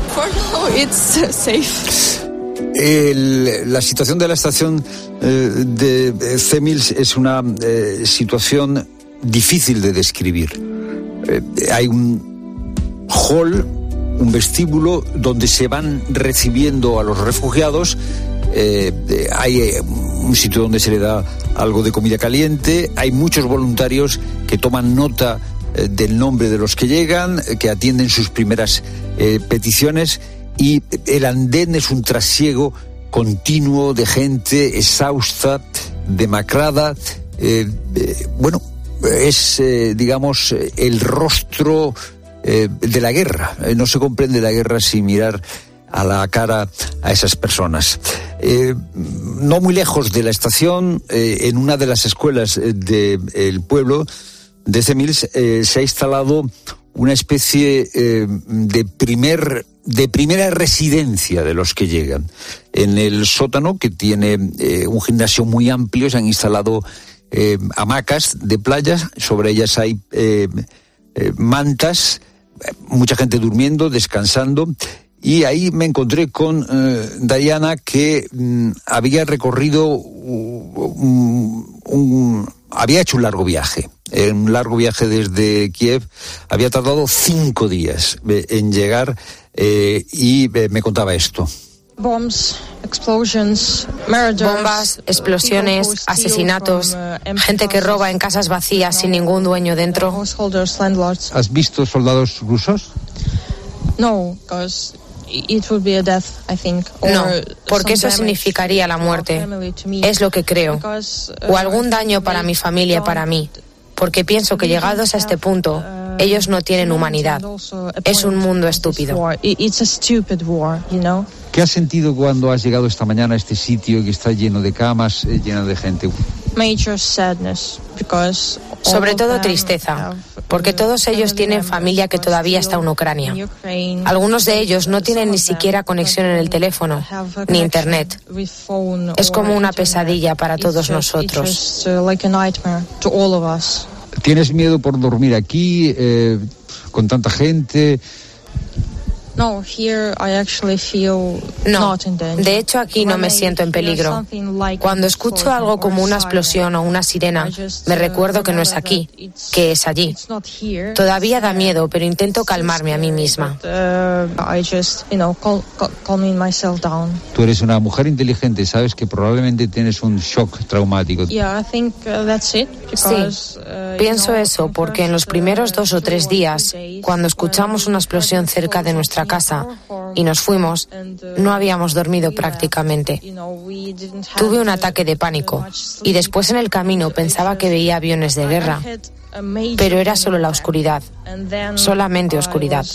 La situación de la estación de Zemils es una situación difícil de describir. Hay un hall, un vestíbulo donde se van recibiendo a los refugiados. Hay un sitio donde se le da algo de comida caliente. Hay muchos voluntarios que toman nota del nombre de los que llegan, que atienden sus primeras peticiones. Y el andén es un trasiego continuo de gente exhausta, demacrada. Es, digamos, el rostro de la guerra. No se comprende la guerra sin mirar a la cara a esas personas. No muy lejos de la estación, en una de las escuelas del pueblo de Zemils, se ha instalado una especie de primera residencia de los que llegan. En el sótano, que tiene un gimnasio muy amplio, se han instalado hamacas de playa, sobre ellas hay mantas, mucha gente durmiendo, descansando, y ahí me encontré con Diana, que había recorrido había hecho un largo viaje desde Kiev, había tardado 5 días en llegar, y me contaba esto. Bombas, explosiones, asesinatos, gente que roba en casas vacías sin ningún dueño dentro. ¿Has visto soldados rusos? No, porque eso significaría la muerte. Es lo que creo. O algún daño para mi familia y para mí. Porque pienso que llegados a este punto, ellos no tienen humanidad. Es un mundo estúpido. ¿Qué has sentido cuando has llegado esta mañana a este sitio que está lleno de camas, lleno de gente? Sobre todo tristeza, porque todos ellos tienen familia que todavía está en Ucrania. Algunos de ellos no tienen ni siquiera conexión en el teléfono, ni internet. Es como una pesadilla para todos nosotros. ¿Tienes miedo por dormir aquí, con tanta gente? No, de hecho aquí no me siento en peligro. Cuando escucho algo como una explosión o una sirena, me recuerdo que no es aquí, que es allí. Todavía da miedo, pero intento calmarme a mí misma. Tú eres una mujer inteligente, sabes que probablemente tienes un shock traumático. Sí, pienso eso, porque en los primeros 2 o 3 días, cuando escuchamos una explosión cerca de nuestra casa y nos fuimos, no habíamos dormido prácticamente. Tuve un ataque de pánico y después en el camino pensaba que veía aviones de guerra, pero era solo la oscuridad, solamente oscuridad.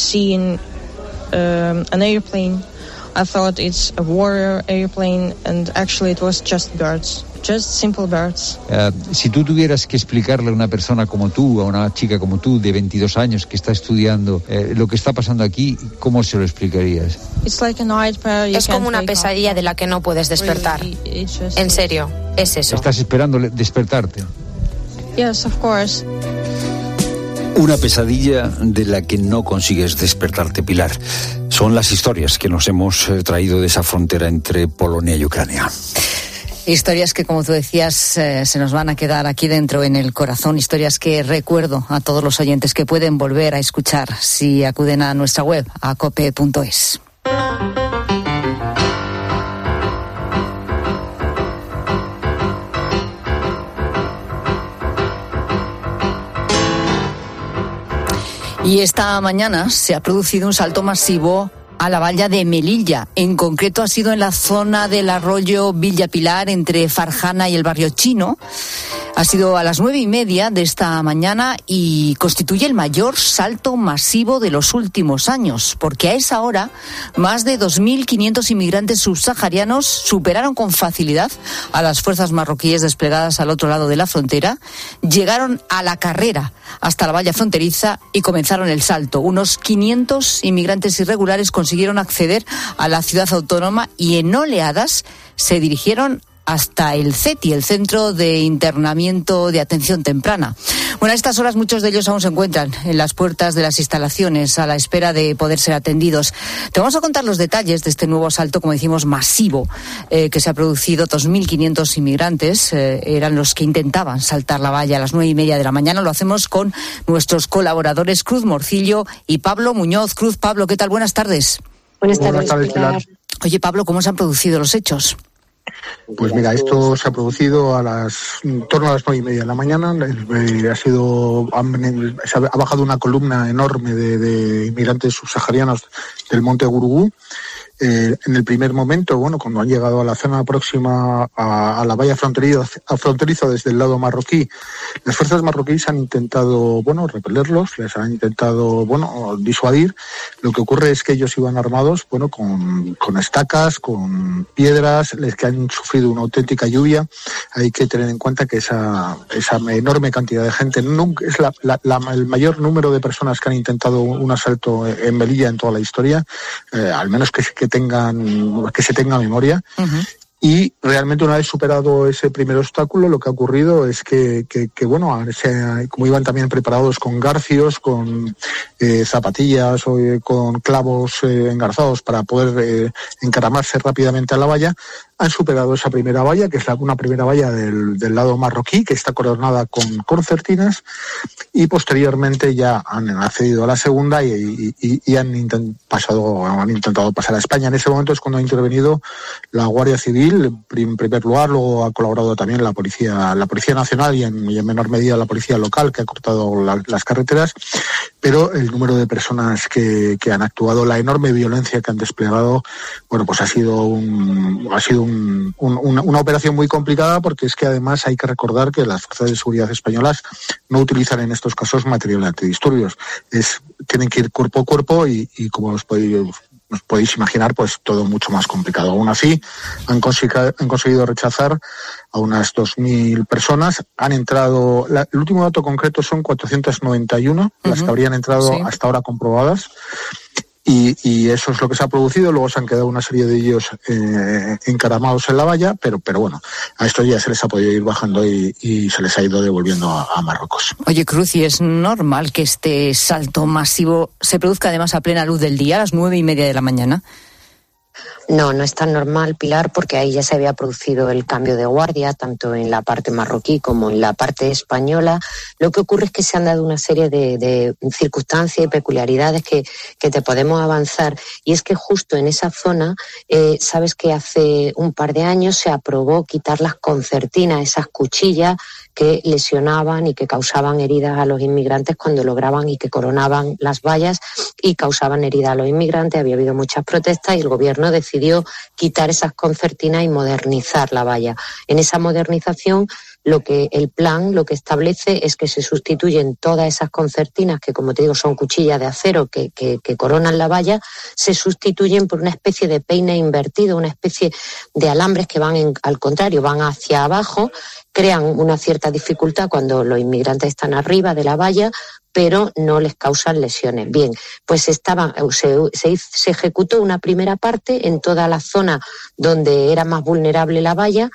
I thought it's a warrior airplane and actually it was just birds. Just simple birds. Si tú tuvieras que explicarle a una persona como tú, a una chica como tú de 22 años que está estudiando lo que está pasando aquí, ¿cómo se lo explicarías? Es como una pesadilla de la que no puedes despertar. En serio, es eso. ¿Estás esperando despertarte? Yes, of course. Una pesadilla de la que no consigues despertarte, Pilar. Son las historias que nos hemos traído de esa frontera entre Polonia y Ucrania. Historias que, como tú decías, se nos van a quedar aquí dentro en el corazón. Historias que recuerdo a todos los oyentes que pueden volver a escuchar si acuden a nuestra web, a cope.es. Y esta mañana se ha producido un salto masivo a la valla de Melilla. En concreto ha sido en la zona del arroyo Villa Pilar, entre Farjana y el barrio Chino. Ha sido a las 9:30 de esta mañana y constituye el mayor salto masivo de los últimos años, porque a esa hora más de 2.500 inmigrantes subsaharianos superaron con facilidad a las fuerzas marroquíes desplegadas al otro lado de la frontera, llegaron a la carrera hasta la valla fronteriza y comenzaron el salto. Unos 500 inmigrantes irregulares consiguieron acceder a la ciudad autónoma y en oleadas se dirigieron hasta el CETI, el Centro de Internamiento de Atención Temprana. Bueno, a estas horas muchos de ellos aún se encuentran en las puertas de las instalaciones a la espera de poder ser atendidos. Te vamos a contar los detalles de este nuevo salto, como decimos, masivo, que se ha producido. 2.500 inmigrantes eran los que intentaban saltar la valla a las 9:30 de la mañana. Lo hacemos con nuestros colaboradores Cruz Morcillo y Pablo Muñoz. Cruz, Pablo, ¿qué tal? Buenas tardes. Buenas tardes, Pilar. Oye, Pablo, ¿cómo se han producido los hechos? Pues mira, esto se ha producido en torno a las 9:30 de la mañana. Ha bajado una columna enorme de inmigrantes subsaharianos del monte Gurugú. En el primer momento, cuando han llegado a la zona próxima a la valla fronteriza desde el lado marroquí, las fuerzas marroquíes han intentado, repelerlos, les han intentado, disuadir. Lo que ocurre es que ellos iban armados, con estacas, con piedras, que han sufrido una auténtica lluvia. Hay que tener en cuenta que esa enorme cantidad de gente es el mayor número de personas que han intentado un asalto en Melilla en toda la historia, al menos que se tenga memoria. Uh-huh. Y realmente, una vez superado ese primer obstáculo, lo que ha ocurrido es que como iban también preparados con garfios, con zapatillas o con clavos engarzados para poder encaramarse rápidamente a la valla, han superado esa primera valla, que es una primera valla del lado marroquí, que está coronada con concertinas, y posteriormente ya han accedido a la segunda y han intentado pasar a España. En ese momento es cuando ha intervenido la Guardia Civil, en primer lugar. Luego ha colaborado también la Policía Nacional y en menor medida la Policía Local, que ha cortado las carreteras. Pero el número de personas que han actuado, la enorme violencia que han desplegado, pues ha sido una operación muy complicada, porque es que además hay que recordar que las fuerzas de seguridad españolas no utilizan en estos casos material antidisturbios. Tienen que ir cuerpo a cuerpo y como os podéis imaginar, pues todo mucho más complicado. Aún así, han conseguido rechazar a unas 2.000 personas. Han entrado, el último dato concreto son 491, las que habrían entrado hasta ahora comprobadas. Y eso es lo que se ha producido. Luego se han quedado una serie de ellos encaramados en la valla, pero a estos ya se les ha podido ir bajando y se les ha ido devolviendo a Marruecos. Oye, Cruz, ¿y es normal que este salto masivo se produzca además a plena luz del día, a las 9:30 de la mañana? No es tan normal, Pilar, porque ahí ya se había producido el cambio de guardia, tanto en la parte marroquí como en la parte española. Lo que ocurre es que se han dado una serie de circunstancias y peculiaridades que te podemos avanzar. Y es que justo en esa zona, sabes que hace un par de años se aprobó quitar las concertinas, esas cuchillas que lesionaban y que causaban heridas a los inmigrantes cuando lograban y que coronaban las vallas y causaban heridas a los inmigrantes. Había habido muchas protestas y el gobierno decidió quitar esas concertinas y modernizar la valla. En esa modernización, el plan lo que establece es que se sustituyen todas esas concertinas, que como te digo son cuchillas de acero que coronan la valla, se sustituyen por una especie de peine invertido, una especie de alambres que van al contrario, van hacia abajo, crean una cierta dificultad cuando los inmigrantes están arriba de la valla, pero no les causan lesiones. Bien, pues se ejecutó una primera parte en toda la zona donde era más vulnerable la valla.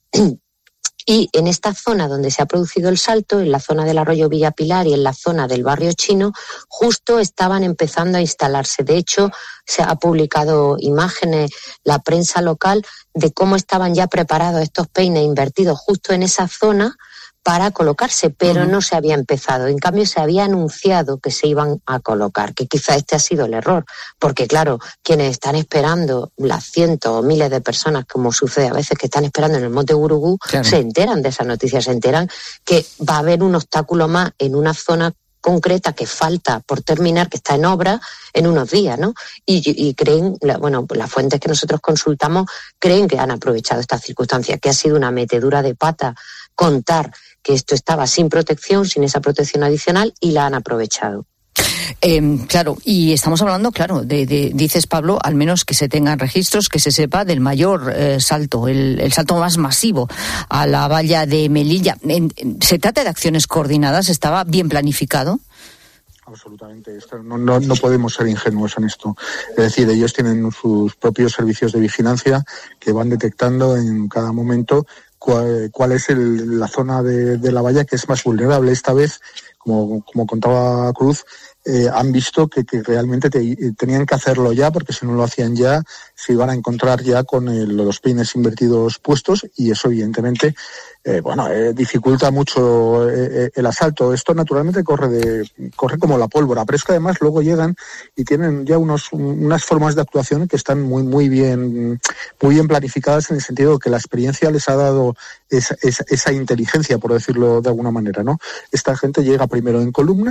Y en esta zona donde se ha producido el salto, en la zona del arroyo Villa Pilar y en la zona del barrio chino, justo estaban empezando a instalarse. De hecho, se ha publicado imágenes, la prensa local, de cómo estaban ya preparados estos peines invertidos justo en esa zona para colocarse, pero no se había empezado. En cambio, se había anunciado que se iban a colocar, que quizá este ha sido el error, porque claro, quienes están esperando, las cientos o miles de personas, como sucede a veces, que están esperando en el Monte Gurugú, se enteran de esa noticia, se enteran que va a haber un obstáculo más en una zona concreta que falta por terminar, que está en obra, en unos días, ¿no? Y creen, las fuentes que nosotros consultamos creen que han aprovechado esta circunstancia, que ha sido una metedura de pata contar que esto estaba sin protección, sin esa protección adicional, y la han aprovechado. Claro, y estamos hablando, dices, Pablo, al menos que se tengan registros, que se sepa del mayor salto, el salto más masivo a la valla de Melilla. ¿Se trata de acciones coordinadas? ¿Estaba bien planificado? Absolutamente. No podemos ser ingenuos en esto. Es decir, ellos tienen sus propios servicios de vigilancia que van detectando en cada momento cuál es la zona de la valla que es más vulnerable. Esta vez, como contaba Cruz, han visto que realmente tenían que hacerlo ya, porque si no lo hacían ya se iban a encontrar ya con los peines invertidos puestos, y eso evidentemente dificulta mucho el asalto. Esto naturalmente corre como la pólvora, pero es que además luego llegan y tienen ya unas formas de actuación que están muy bien planificadas, en el sentido de que la experiencia les ha dado esa inteligencia, por decirlo de alguna manera, ¿no? Esta gente llega primero en columna,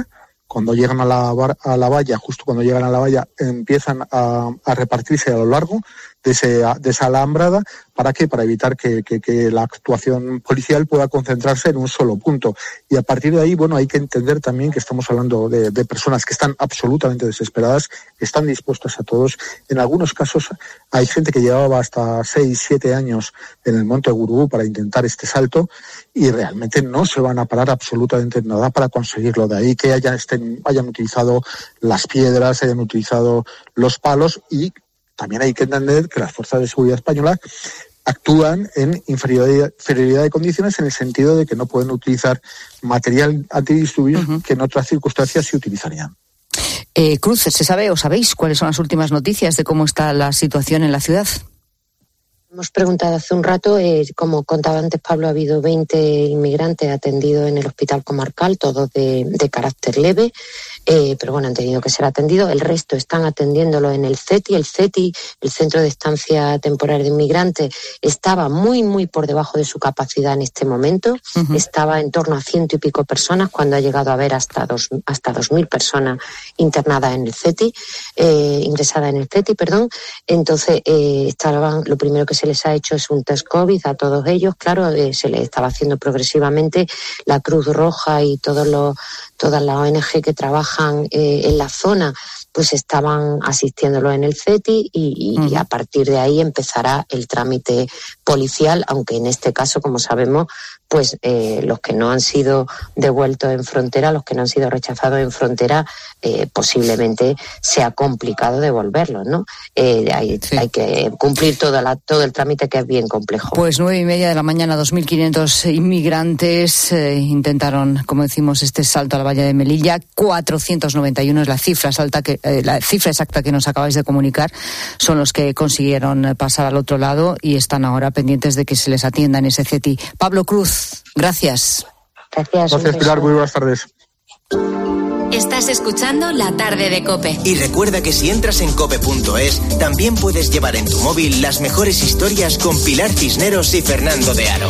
cuando llegan a la valla, justo cuando llegan a la valla, empiezan a repartirse a lo largo de esa alambrada. ¿Para qué? Para evitar que la actuación policial pueda concentrarse en un solo punto. Y a partir de ahí, bueno, hay que entender también que estamos hablando de personas que están absolutamente desesperadas, que están dispuestas a todos. En algunos casos hay gente que llevaba hasta 6, 7 años en el Monte Gurugú para intentar este salto y realmente no se van a parar absolutamente nada para conseguirlo. De ahí que hayan utilizado las piedras, hayan utilizado los palos, y también hay que entender que las fuerzas de seguridad españolas actúan en inferioridad de condiciones, en el sentido de que no pueden utilizar material antidisturbios que en otras circunstancias se utilizarían. Cruz, ¿se sabe o sabéis cuáles son las últimas noticias de cómo está la situación en la ciudad? Hemos preguntado hace un rato, como contaba antes Pablo, ha habido 20 inmigrantes atendidos en el hospital comarcal, todos de carácter leve, pero bueno, han tenido que ser atendidos. El resto están atendiéndolo en el CETI. El CETI, el Centro de Estancia Temporal de Inmigrantes, estaba muy, muy por debajo de su capacidad en este momento. Estaba en torno a 100 y pico personas, cuando ha llegado a haber hasta 2.000 personas internadas en el CETI, ingresadas en el CETI, perdón. Entonces, lo primero que se les ha hecho es un test COVID a todos ellos. Claro, se les estaba haciendo progresivamente. La Cruz Roja y todas las ONG que trabajan en la zona pues estaban asistiéndolo en el CETI y a partir de ahí empezará el trámite policial, aunque en este caso, como sabemos, pues los que no han sido devueltos en frontera, los que no han sido rechazados en frontera, posiblemente sea complicado devolverlos, ¿no? Hay que cumplir todo el trámite, que es bien complejo. Pues 9:30 de la mañana, 2.500 inmigrantes intentaron, como decimos, este salto a la valla de Melilla. 491 es la cifra exacta que nos acabáis de comunicar. Son los que consiguieron pasar al otro lado y están ahora pendientes de que se les atienda en ese CETI. Pablo Cruz, gracias. Gracias, Pilar. Muy buenas tardes. Estás escuchando La Tarde de COPE. Y recuerda que si entras en cope.es, también puedes llevar en tu móvil las mejores historias con Pilar Cisneros y Fernando de Aro.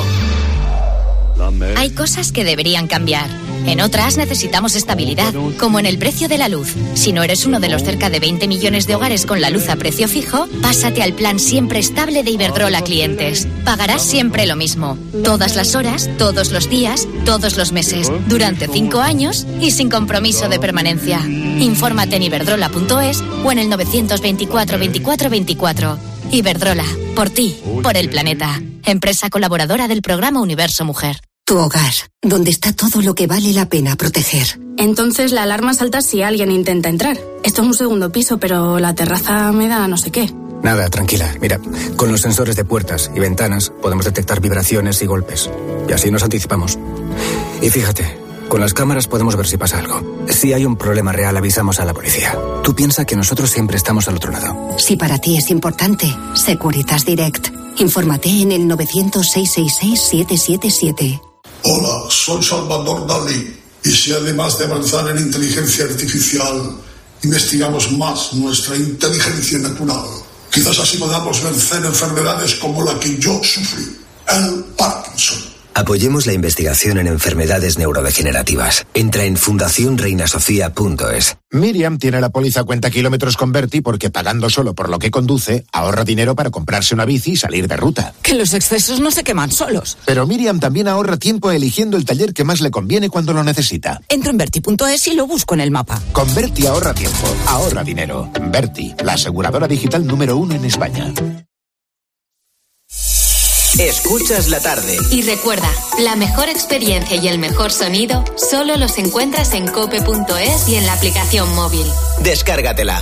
Hay cosas que deberían cambiar. En otras necesitamos estabilidad, como en el precio de la luz. Si no eres uno de los cerca de 20 millones de hogares con la luz a precio fijo, pásate al plan siempre estable de Iberdrola Clientes. Pagarás siempre lo mismo. Todas las horas, todos los días, todos los meses, durante 5 años y sin compromiso de permanencia. Infórmate en iberdrola.es o en el 924 24 24. Iberdrola, por ti, por el planeta. Empresa colaboradora del programa Universo Mujer. Tu hogar, donde está todo lo que vale la pena proteger. Entonces la alarma salta si alguien intenta entrar. Esto es un segundo piso, pero la terraza me da no sé qué. Nada, tranquila. Mira, con los sensores de puertas y ventanas podemos detectar vibraciones y golpes. Y así nos anticipamos. Y fíjate, con las cámaras podemos ver si pasa algo. Si hay un problema real, avisamos a la policía. Tú piensa que nosotros siempre estamos al otro lado. Si para ti es importante, Securitas Direct. Infórmate en el 900-666-777. Hola, soy Salvador Dalí. Y si además de avanzar en inteligencia artificial, investigamos más nuestra inteligencia natural, quizás así podamos vencer enfermedades como la que yo sufrí, el Parkinson. Apoyemos la investigación en enfermedades neurodegenerativas. Entra en fundacionreinasofía.es. Miriam tiene la póliza cuenta kilómetros con Berti porque pagando solo por lo que conduce, ahorra dinero para comprarse una bici y salir de ruta. Que los excesos no se queman solos. Pero Miriam también ahorra tiempo eligiendo el taller que más le conviene cuando lo necesita. Entro en Berti.es y lo busco en el mapa. Con Berti ahorra tiempo, ahorra dinero. Berti, la aseguradora digital número 1 en España. Escuchas la tarde. Y recuerda, la mejor experiencia y el mejor sonido solo los encuentras en cope.es y en la aplicación móvil. Descárgatela.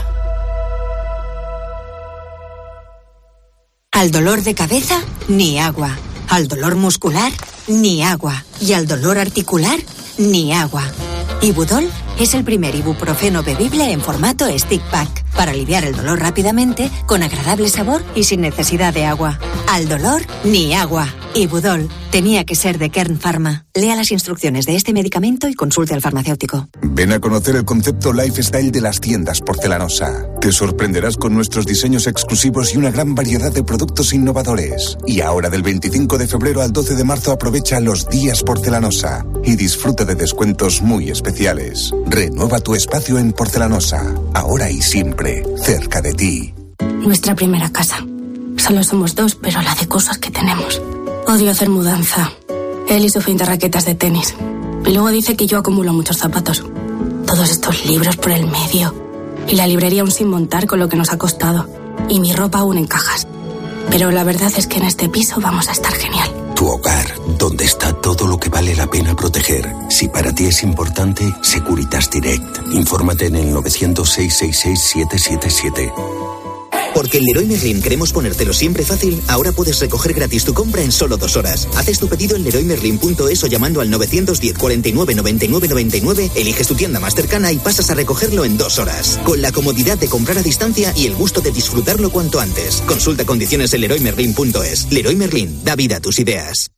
Al dolor de cabeza, ni agua. Al dolor muscular, ni agua. Y al dolor articular, ni agua. Ibudol es el primer ibuprofeno bebible en formato stick pack. para aliviar el dolor rápidamente, con agradable sabor y sin necesidad de agua. Al dolor, ni agua. Ibudol tenía que ser de Kern Pharma. Lea las instrucciones de este medicamento y consulte al farmacéutico. Ven a conocer el concepto lifestyle de las tiendas Porcelanosa. Te sorprenderás con nuestros diseños exclusivos y una gran variedad de productos innovadores. Y ahora del 25 de febrero al 12 de marzo aprovecha los días Porcelanosa y disfruta de descuentos muy especiales. Renueva tu espacio en Porcelanosa, ahora y siempre, cerca de ti. Nuestra primera casa. Solo somos 2, pero la de cosas que tenemos. Odio hacer mudanza. Él y su fin de raquetas de tenis. Y luego dice que yo acumulo muchos zapatos. Todos estos libros por el medio. Y la librería aún sin montar con lo que nos ha costado. Y mi ropa aún en cajas. Pero la verdad es que en este piso vamos a estar genial. Tu hogar, donde está todo lo que vale la pena proteger. Si para ti es importante, Securitas Direct. Infórmate en el 900-666-777. Porque en Leroy Merlin queremos ponértelo siempre fácil, ahora puedes recoger gratis tu compra en solo 2 horas. Haces tu pedido en leroymerlin.es o llamando al 910 49 99 99, eliges tu tienda más cercana y pasas a recogerlo en 2 horas. Con la comodidad de comprar a distancia y el gusto de disfrutarlo cuanto antes. Consulta condiciones en leroymerlin.es. Leroy Merlin, da vida a tus ideas.